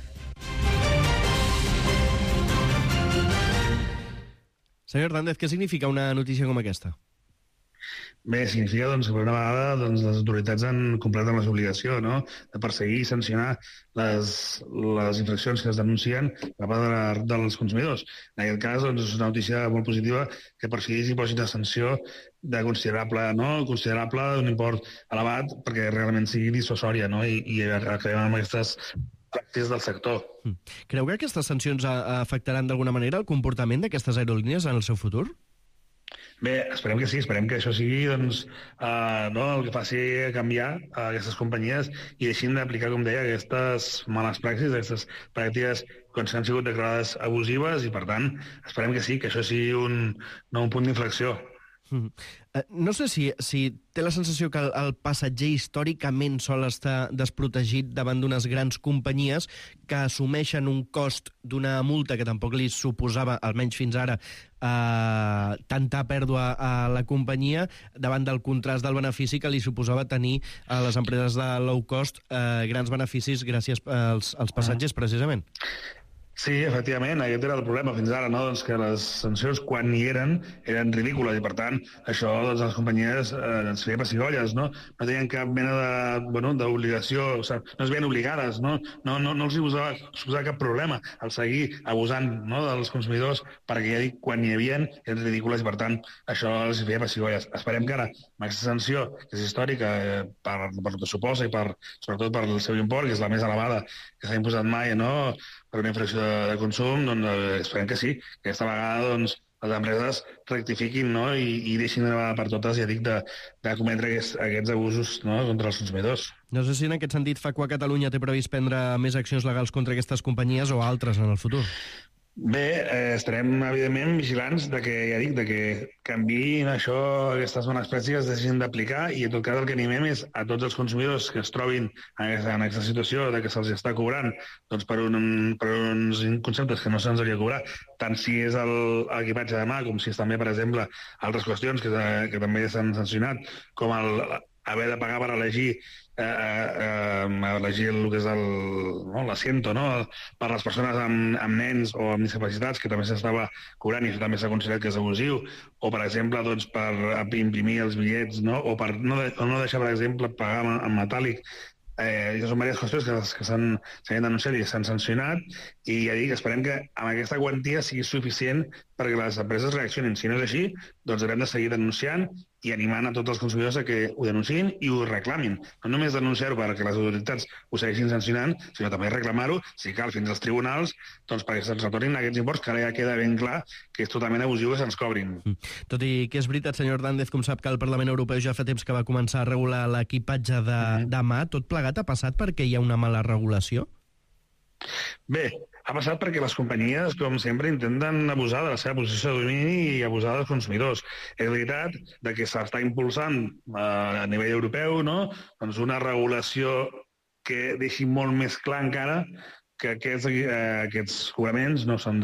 Senyor Hernández, què significa una notícia com aquesta? Bé, significa que per una vegada les autoritats han complert amb l'obligació, no?, de perseguir i sancionar les infraccions que es denuncien per part dels consumidors. En aquest cas, és una notícia molt positiva que per fi s'hi posi una sanció de considerable, d'un import elevat, perquè realment sigui dissuasòria, no?, i acabem amb aquestes pràctiques del sector. Creu que aquestes sancions afectaran d'alguna manera el comportament d'aquestes aerolínies en el seu futur? Bé, esperem que sí, esperem que això sigui el que faci canviar aquestes companyies i deixin d'aplicar, com deia, aquestes males praxis, aquestes pràctiques que han sigut declarades abusives i, per tant, esperem que sí, que això sigui un punt d'inflexió. No sé si té la sensació que el passatger històricament sol estar desprotegit davant d'unes grans companyies que assumeixen un cost d'una multa que tampoc li suposava, almenys fins ara, tanta pèrdua a la companyia davant del contrast del benefici que li suposava tenir a les empreses de low cost grans beneficis gràcies als passatgers, precisament. Sí, efectivament, aquest era el problema fins ara, no? Que les sancions, quan hi eren ridícules i, per tant, això les companyies ens feia pessigolles, no? No tenien cap mena d'obligació, no es veien obligades, no els suposava cap problema el seguir abusant dels consumidors, perquè ja dic, quan hi havien eren ridícules i, per tant, això els feia pessigolles. Esperem que ara, amb aquesta sanció, que és històrica per el que suposa i sobretot per el seu import, que és la més elevada que s'ha imposat mai, no?, per una infracció de consum, doncs esperem que sí, que aquesta vegada les empreses rectifiquin, no?, i deixin de vegada per totes, ja dic, de cometre aquests abusos, no?, contra els consumidors. No sé si en aquest sentit Facua Catalunya té previst prendre més accions legals contra aquestes companyies o altres en el futur. Bé, estarem, evidentment, vigilants de que canviïn això, aquestes bones pràctiques, deixin d'aplicar, i en tot cas el que animem és a tots els consumidors que es trobin en aquesta situació de que se'ls està cobrant per uns conceptes que no se'ns hauria de cobrar, tant si és l'equipatge de mà com si és també, per exemple, altres qüestions que també s'han sancionat, com haver de pagar per elegir el que és l'assiento, no?, per les persones amb nens o amb discapacitats, que també s'estava cobrant i això també s'ha considerat que és abusiu, o, per exemple, per imprimir els bitllets, no?, o per no deixar, per exemple, pagar en metàl·lic. Són diverses qüestions que s'han denunciat i s'han sancionat, i ja dic, esperem que amb aquesta quantia sigui suficient perquè les empreses reaccionin. Si no és així, doncs haurem de seguir denunciant i animant a tots els consumidors a que ho denunciïn i ho reclamin. No només denunciar-ho perquè les autoritats ho segueixin sancionant, sinó també reclamar-ho, si cal, fins als tribunals, doncs perquè se'ns retornin aquests imports, que ara ja queda ben clar que és totalment abusiu que se'ns cobrin. Tot i que és veritat, senyor Hernández, com sap que el Parlament Europeu ja fa temps que va començar a regular l'equipatge de mà, tot plegat ha passat perquè hi ha una mala regulació? Bé, ha passat perquè les companyies, com sempre, intenten abusar de la seva posició de domini i abusar dels consumidors. És veritat que s'està impulsant a nivell europeu, no?, doncs una regulació que deixi molt més clar encara que aquests cobraments no són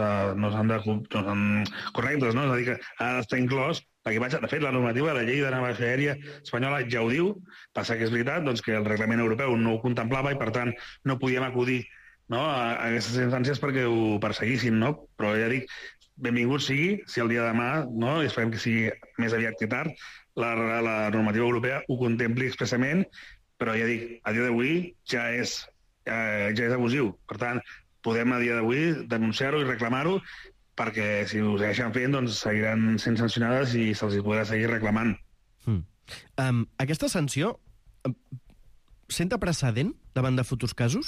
correctes, no? És a dir, que ha d'estar inclòs l'equipatge. De fet, la normativa de la llei de navegació aèria espanyola ja ho diu, passa que és veritat que el reglament europeu no ho contemplava i, per tant, no podíem acudir a aquestes instàncies perquè ho perseguissin, no? Però ja dic, benvingut sigui si el dia de demà, no?, i esperem que sigui més aviat que tard, la normativa europea ho contempli expressament però ja dic, a dia d'avui ja és abusiu. Per tant, podem a dia d'avui denunciar-ho i reclamar-ho, perquè si ho segueixen fent, doncs seguiran sent sancionades i se'ls podrà seguir reclamant. Aquesta sanció senta precedent davant de futurs casos?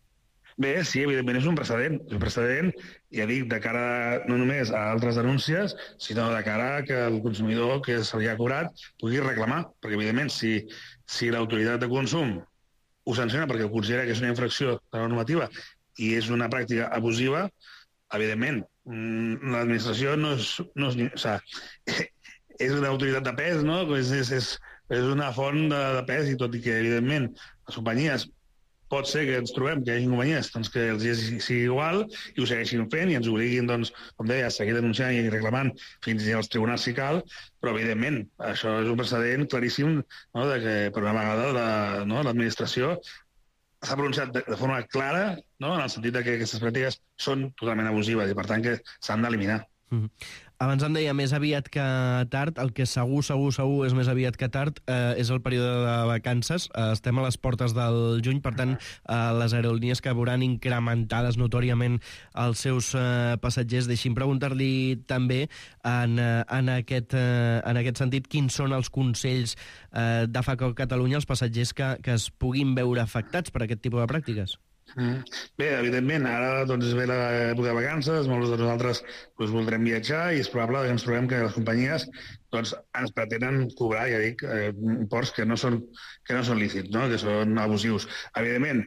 Bé, sí, evidentment és un precedent. És un precedent, ja dic, de cara no només a altres denúncies, sinó de cara a que el consumidor que se li ha cobrat pugui reclamar. Perquè, evidentment, si l'autoritat de consum ho sanciona perquè considera que és una infracció de la normativa i és una pràctica abusiva, evidentment, l'administració no és o sigui, és una autoritat de pes, no? És una font de pes, i tot i que, evidentment, les companyies pot ser que ens trobem que hi hagi companyies doncs, que els sigui igual i ho segueixin fent i ens obliguin, doncs, com deia, a seguir denunciant i reclamant fins als tribunals si cal, però, evidentment, això és un precedent claríssim, no?, de que, per una vegada, l'administració s'ha pronunciat de forma clara, no?, en el sentit de que aquestes pràctiques són totalment abusives i, per tant, que s'han d'eliminar. Abans em deia més aviat que tard, el que segur és més aviat que tard és el període de vacances. Estem a les portes del juny, per tant, les aerolínies que veuran incrementades notòriament els seus passatgers. Deixi'm preguntar-li també en aquest sentit quins són els consells de FACO Catalunya als passatgers que es puguin veure afectats per aquest tipus de pràctiques. Bé, evidentment, ara doncs, ve l'època de vacances, molts de nosaltres doncs, voldrem viatjar i és probable que ens trobem que les companyies doncs, ens pretenen cobrar, ja dic, imports que no són lícits, no?, que són abusius. Evidentment,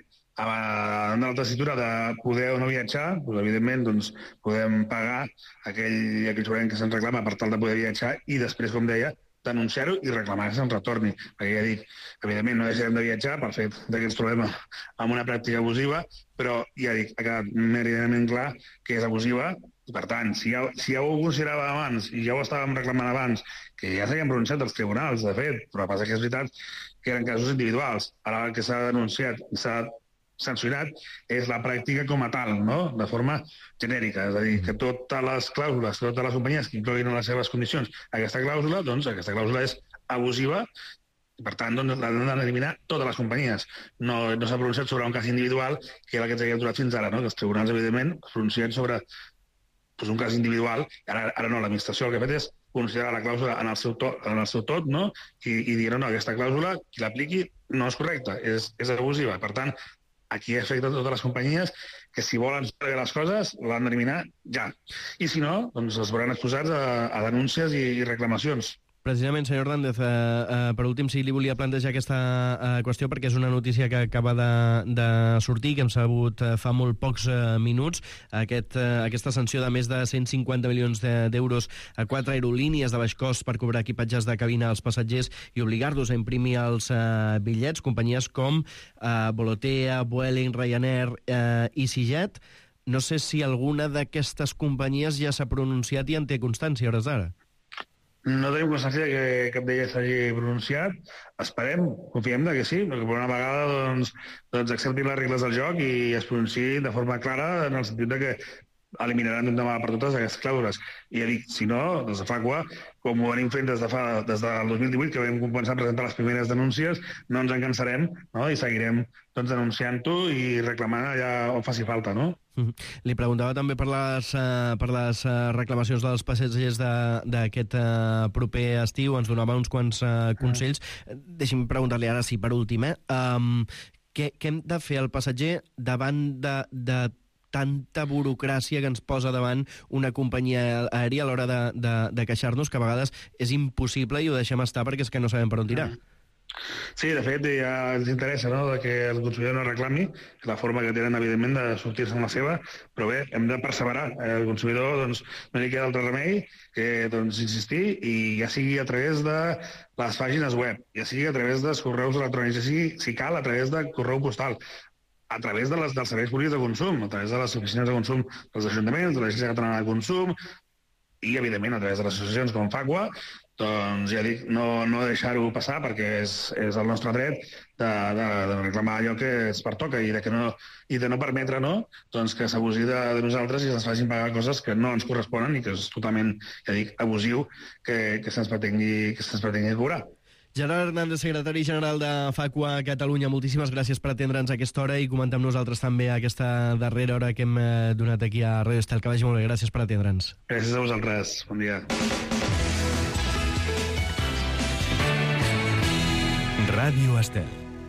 en la tessitura de poder o no viatjar, doncs, evidentment doncs, podem pagar aquell foment que se'ns reclama per tal de poder viatjar i després, com deia, denunciar-ho i reclamar que se'n retorni. Perquè ja dic, evidentment no deixarem de viatjar per fet que ens trobem amb una pràctica abusiva, però ja dic, ha quedat meridianament clar que és abusiva i, per tant, si ja ho considerava abans i ja ho estàvem reclamant abans, que ja s'havien pronunciat els tribunals, de fet, però passa que és veritat que eren casos individuals. Ara el que s'ha denunciat i s'ha sancionat és la pràctica com a tal, no?, de forma genèrica. És a dir, que totes les clàusules, totes les companyies que incloguin en les seves condicions aquesta clàusula, doncs aquesta clàusula és abusiva i, per tant, doncs, l'han d'eliminar totes les companyies. No s'ha pronunciat sobre un cas individual, que era el que ens havia durat fins ara, no?, que els tribunals, evidentment, es pronuncien sobre un cas individual. Ara no, l'administració el que ha fet és considerar la clàusula en el seu tot, no?, i dir, no, aquesta clàusula, qui l'apliqui, no és correcta, és abusiva. Per tant, aquí afecta totes les companyies que si volen saber les coses l'han d'eliminar ja. I si no, doncs es veuran exposats a denúncies i reclamacions. Precisament, senyor Hernández, per últim, sí, li volia plantejar aquesta qüestió perquè és una notícia que acaba de sortir, que hem sabut fa molt pocs minuts. Aquesta sanció de més de 150 milions d'euros a 4 aerolínies de baix cost per cobrar equipatges de cabina als passatgers i obligar-los a imprimir els bitllets, companyies com Volotea, Vueling, Ryanair, EasyJet. No sé si alguna d'aquestes companyies ja s'ha pronunciat i en té constància a hores d'ara. No tenim constància que cap d'elles s'hagi pronunciat. Esperem, confiem que sí, perquè per una vegada doncs acceptin les regles del joc i es pronunciïn de forma clara en el sentit de que eliminaran d'un demà per totes aquestes clàusules. I ja dic, si no, des de FACUA, com ho venim fent des del 2018, que vam començar a presentar les primeres denúncies, no ens en cansarem, no?, i seguirem denunciant-ho i reclamant allà on faci falta, no? Li preguntava també per les reclamacions dels passatgers d'aquest proper estiu. Ens donava uns quants consells. Deixi'm preguntar-li ara, sí, per últim, què hem de fer el passatger davant de tanta burocràcia que ens posa davant una companyia aèria a l'hora de queixar-nos, que a vegades és impossible i ho deixem estar perquè és que no sabem per on tirar? Sí, de fet, ja ens interessa, no?, que el consumidor no reclami, és la forma que tenen, evidentment, de sortir-se amb la seva, però bé, hem de perseverar. El consumidor, doncs, no li queda altre remei que, doncs, insistir, i ja sigui a través de les pàgines web, ja sigui a través dels correus electrònics, ja sigui, si cal, a través de correu postal, a través dels serveis públics de consum, a través de les oficines de consum dels ajuntaments, de l'Agència Catalana de Consum, i, evidentment, a través de les associacions com FACUA, doncs ja dic, no deixar-ho passar perquè és el nostre dret de reclamar allò que es pertoca i de no permetre doncs que s'abusi de nosaltres i se'ns facin pagar coses que no ens corresponen i que és totalment, ja dic, abusiu que se'ns pretengui cobrar. Gerard Hernández, secretari general de FACUA a Catalunya, moltíssimes gràcies per atendre'ns a aquesta hora i comentar amb nosaltres també aquesta darrera hora que hem donat aquí a Radio Estel. Que vagi molt bé, gràcies per atendre'ns. Gràcies a vosaltres, bon dia. Radio Estel.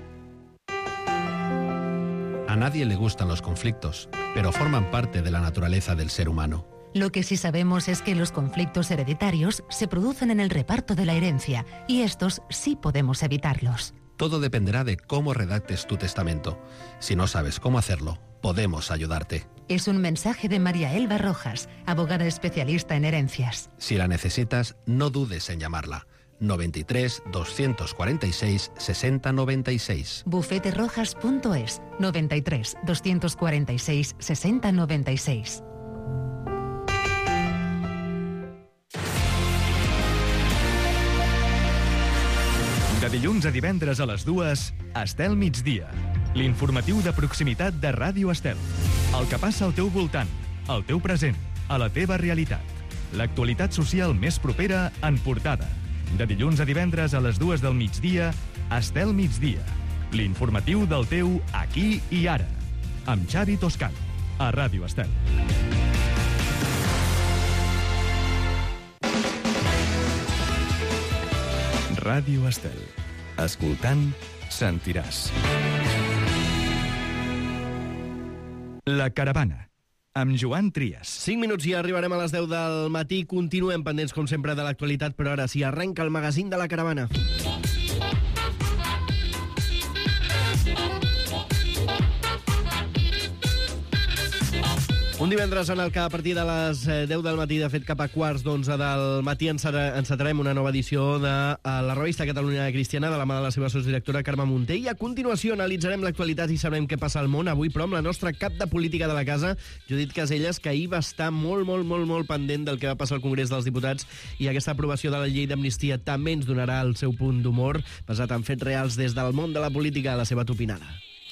A nadie le gustan los conflictos, pero forman parte de la naturaleza del ser humano. Lo que sí sabemos es que los conflictos hereditarios se producen en el reparto de la herencia y estos sí podemos evitarlos. Todo dependerá de cómo redactes tu testamento. Si no sabes cómo hacerlo, podemos ayudarte. Es un mensaje de María Elba Rojas, abogada especialista en herencias. Si la necesitas, no dudes en llamarla. 93 246 60 96. Bufeterojas.es 93 246 60 96. De dilluns a divendres a les 2, Estel migdia. L'informatiu de proximitat de Ràdio Estel. El que passa al teu voltant, al teu present, a la teva realitat. L'actualitat social més propera en portada. De dilluns a divendres a les 2 del migdia, Estel migdia. L'informatiu del teu aquí i ara. Amb Xavi Toscano, a Ràdio Estel. Ràdio Estel. Escoltant, sentiràs. La Caravana, amb Joan Trias. 5 minuts i arribarem a les 10 del matí. Continuem pendents, com sempre, de l'actualitat, però ara sí, arrenca el magazín de La Caravana. Un divendres en el que a partir de les 10 del matí, de fet cap a quarts d'11 del matí, encetarem una nova edició de la revista Catalunya Cristiana de la mà de la seva sotsdirectora Carme Munté, i a continuació analitzarem l'actualitat i sabrem què passa al món avui, però amb la nostra cap de política de la casa, Judit Caselles, que ahir va estar molt pendent del que va passar al Congrés dels Diputats, i aquesta aprovació de la llei d'amnistia també ens donarà el seu punt d'humor, basat en fets reals des del món de la política, a la seva topinada.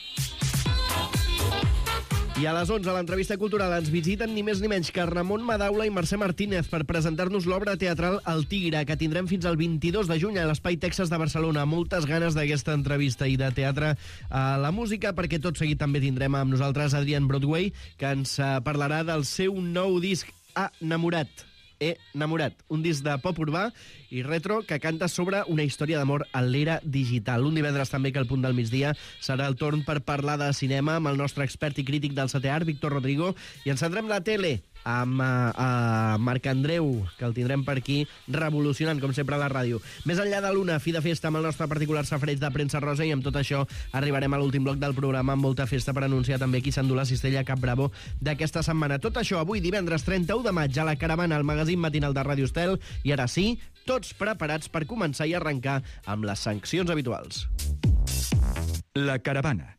I a les 11, a l'entrevista cultural, ens visiten ni més ni menys que Ramon Madaula i Mercè Martínez per presentar-nos l'obra teatral El Tigre, que tindrem fins al 22 de juny a l'Espai Texas de Barcelona. Moltes ganes d'aquesta entrevista i de teatre a la música, perquè tot seguit també tindrem amb nosaltres Adrian Broadway, que ens parlarà del seu nou disc Enamorat. Enamorat, un disc de pop urbà i retro que canta sobre una història d'amor a l'era digital. Un divendres també que al punt del migdia serà el torn per parlar de cinema amb el nostre expert i crític del setè art, Víctor Rodrigo, i encendrem la tele amb Marc Andreu, que el tindrem per aquí revolucionant, com sempre, a la ràdio. Més enllà de l'una, fi de festa amb el nostre particular safareig de premsa rosa, i amb tot això arribarem a l'últim bloc del programa amb molta festa per anunciar també qui s'endú la cistella Cap Bravo d'aquesta setmana. Tot això avui, divendres 31 de maig, a La Caravana, al magazín matinal de Ràdio Estel, i ara sí, tots preparats per començar i arrencar amb les sancions habituals. La Caravana.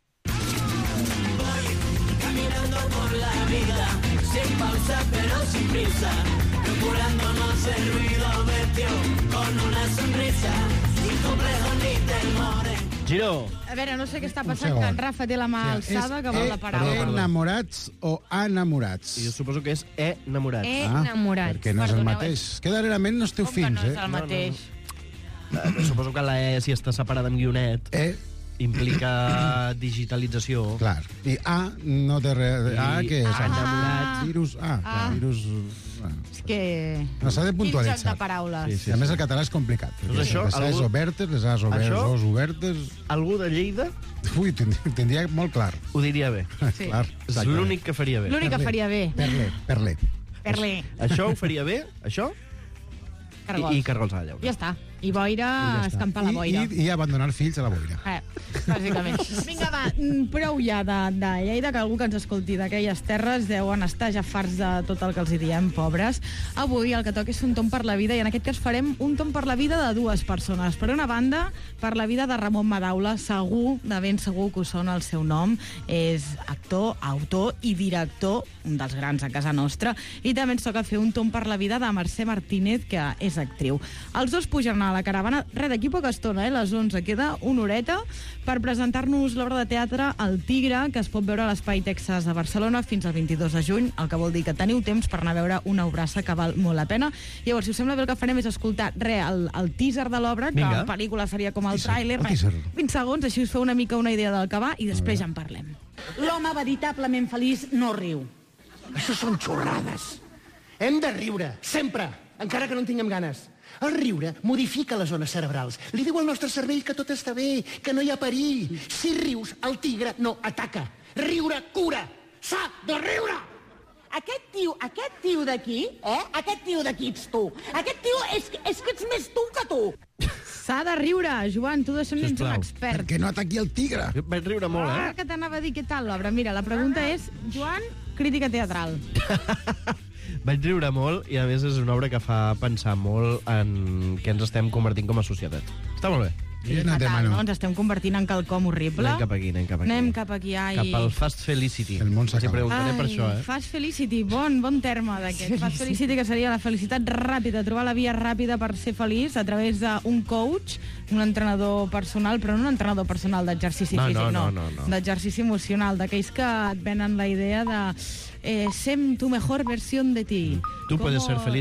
Caminando por la vida, sin pausa pero sin prisa, procurando no ser ruido, vestido con una sonrisa, sin complejos ni temores. Giro. A veure, no sé què està passant, que en Rafa té la mà alçada, que vol la paraula. Enamorats o enamorats? Jo suposo que és enamorats. Enamorats. Perquè no és el mateix. Que darrerament no esteu fins, Com que no és el mateix? Suposo que la E, si està separada amb guionet, implica digitalització. Clar. I A no té res... A, què és? Enamorat. Virus A. Virus... És que... No, s'ha de puntualitzar. Quin joc de paraules. Sí. A més, el català és complicat. Doncs això, les A's obertes, les A's obertes... Algú de Lleida... Ui, tindria molt clar. Ho diria bé. Sí. Clar. És l'únic que faria bé. L'únic que faria bé. Perler. Això ho faria bé, això? Cargols. I cargols a la llauna. Ja està. I boira, escampar la boira. I abandonar fills a la boira. Bàsicament. Vinga, va, prou ja de Lleida, que algú que ens escolti d'aquelles terres deuen estar ja farts de tot el que els hi diem, pobres. Avui el que toca és un tomb per la vida, i en aquest cas farem un tomb per la vida de dues persones. Per una banda, per la vida de Ramon Madaula, segur, de ben segur que us sona el seu nom. És actor, autor i director, un dels grans a casa nostra, i també ens toca fer un tomb per la vida de Mercè Martínez, que és actriu. Els dos pugen a la caravana, res, d'aquí poca estona, les 11, queda una horeta per per presentar-nos l'obra de teatre El Tigre, que es pot veure a l'Espai Texas de Barcelona fins al 22 de juny, el que vol dir que teniu temps per anar a veure una obrassa que val molt la pena. Llavors, si us sembla bé, el que farem és escoltar el teaser de l'obra, que en pel·lícula seria com el tràiler. 20 segons, així us feu una mica una idea del que va i després ja en parlem. L'home veritablement feliç no riu. Això són xorrades. Hem de riure, sempre, encara que no en tinguem ganes. El riure modifica les zones cerebrals. Li diu al nostre cervell que tot està bé, que no hi ha perill. Si rius, el tigre no ataca. Riure cura. S'ha de riure! Aquest tio d'aquí, Aquest tio d'aquí ets tu. Aquest tio és que ets més tu que tu. S'ha de riure, Joan, tu d'això n'ets un expert. Que no ataqui el tigre. Vaig riure molt, Ah, que t'anava a dir què tal l'obra. Mira, la pregunta és, Joan, crítica teatral. Vaig riure molt i, a més, és una obra que fa pensar molt en què ens estem convertint com a societat. Està molt bé. Fatal, no? Ens estem convertint en quelcom horrible. Anem cap aquí. Anem cap aquí, ai. Cap al Fast Felicity. El món s'acaba. Preguntaré per això, Fast Felicity, bon terme d'aquest. Fast Felicity, que seria la felicitat ràpida, trobar la via ràpida per ser feliç a través d'un coach, un entrenador personal, però no un entrenador personal d'exercici físic, no. D'exercici emocional, d'aquells que et venen la idea de... Sem tu mejor versión de ti. Tú puedes ser feliz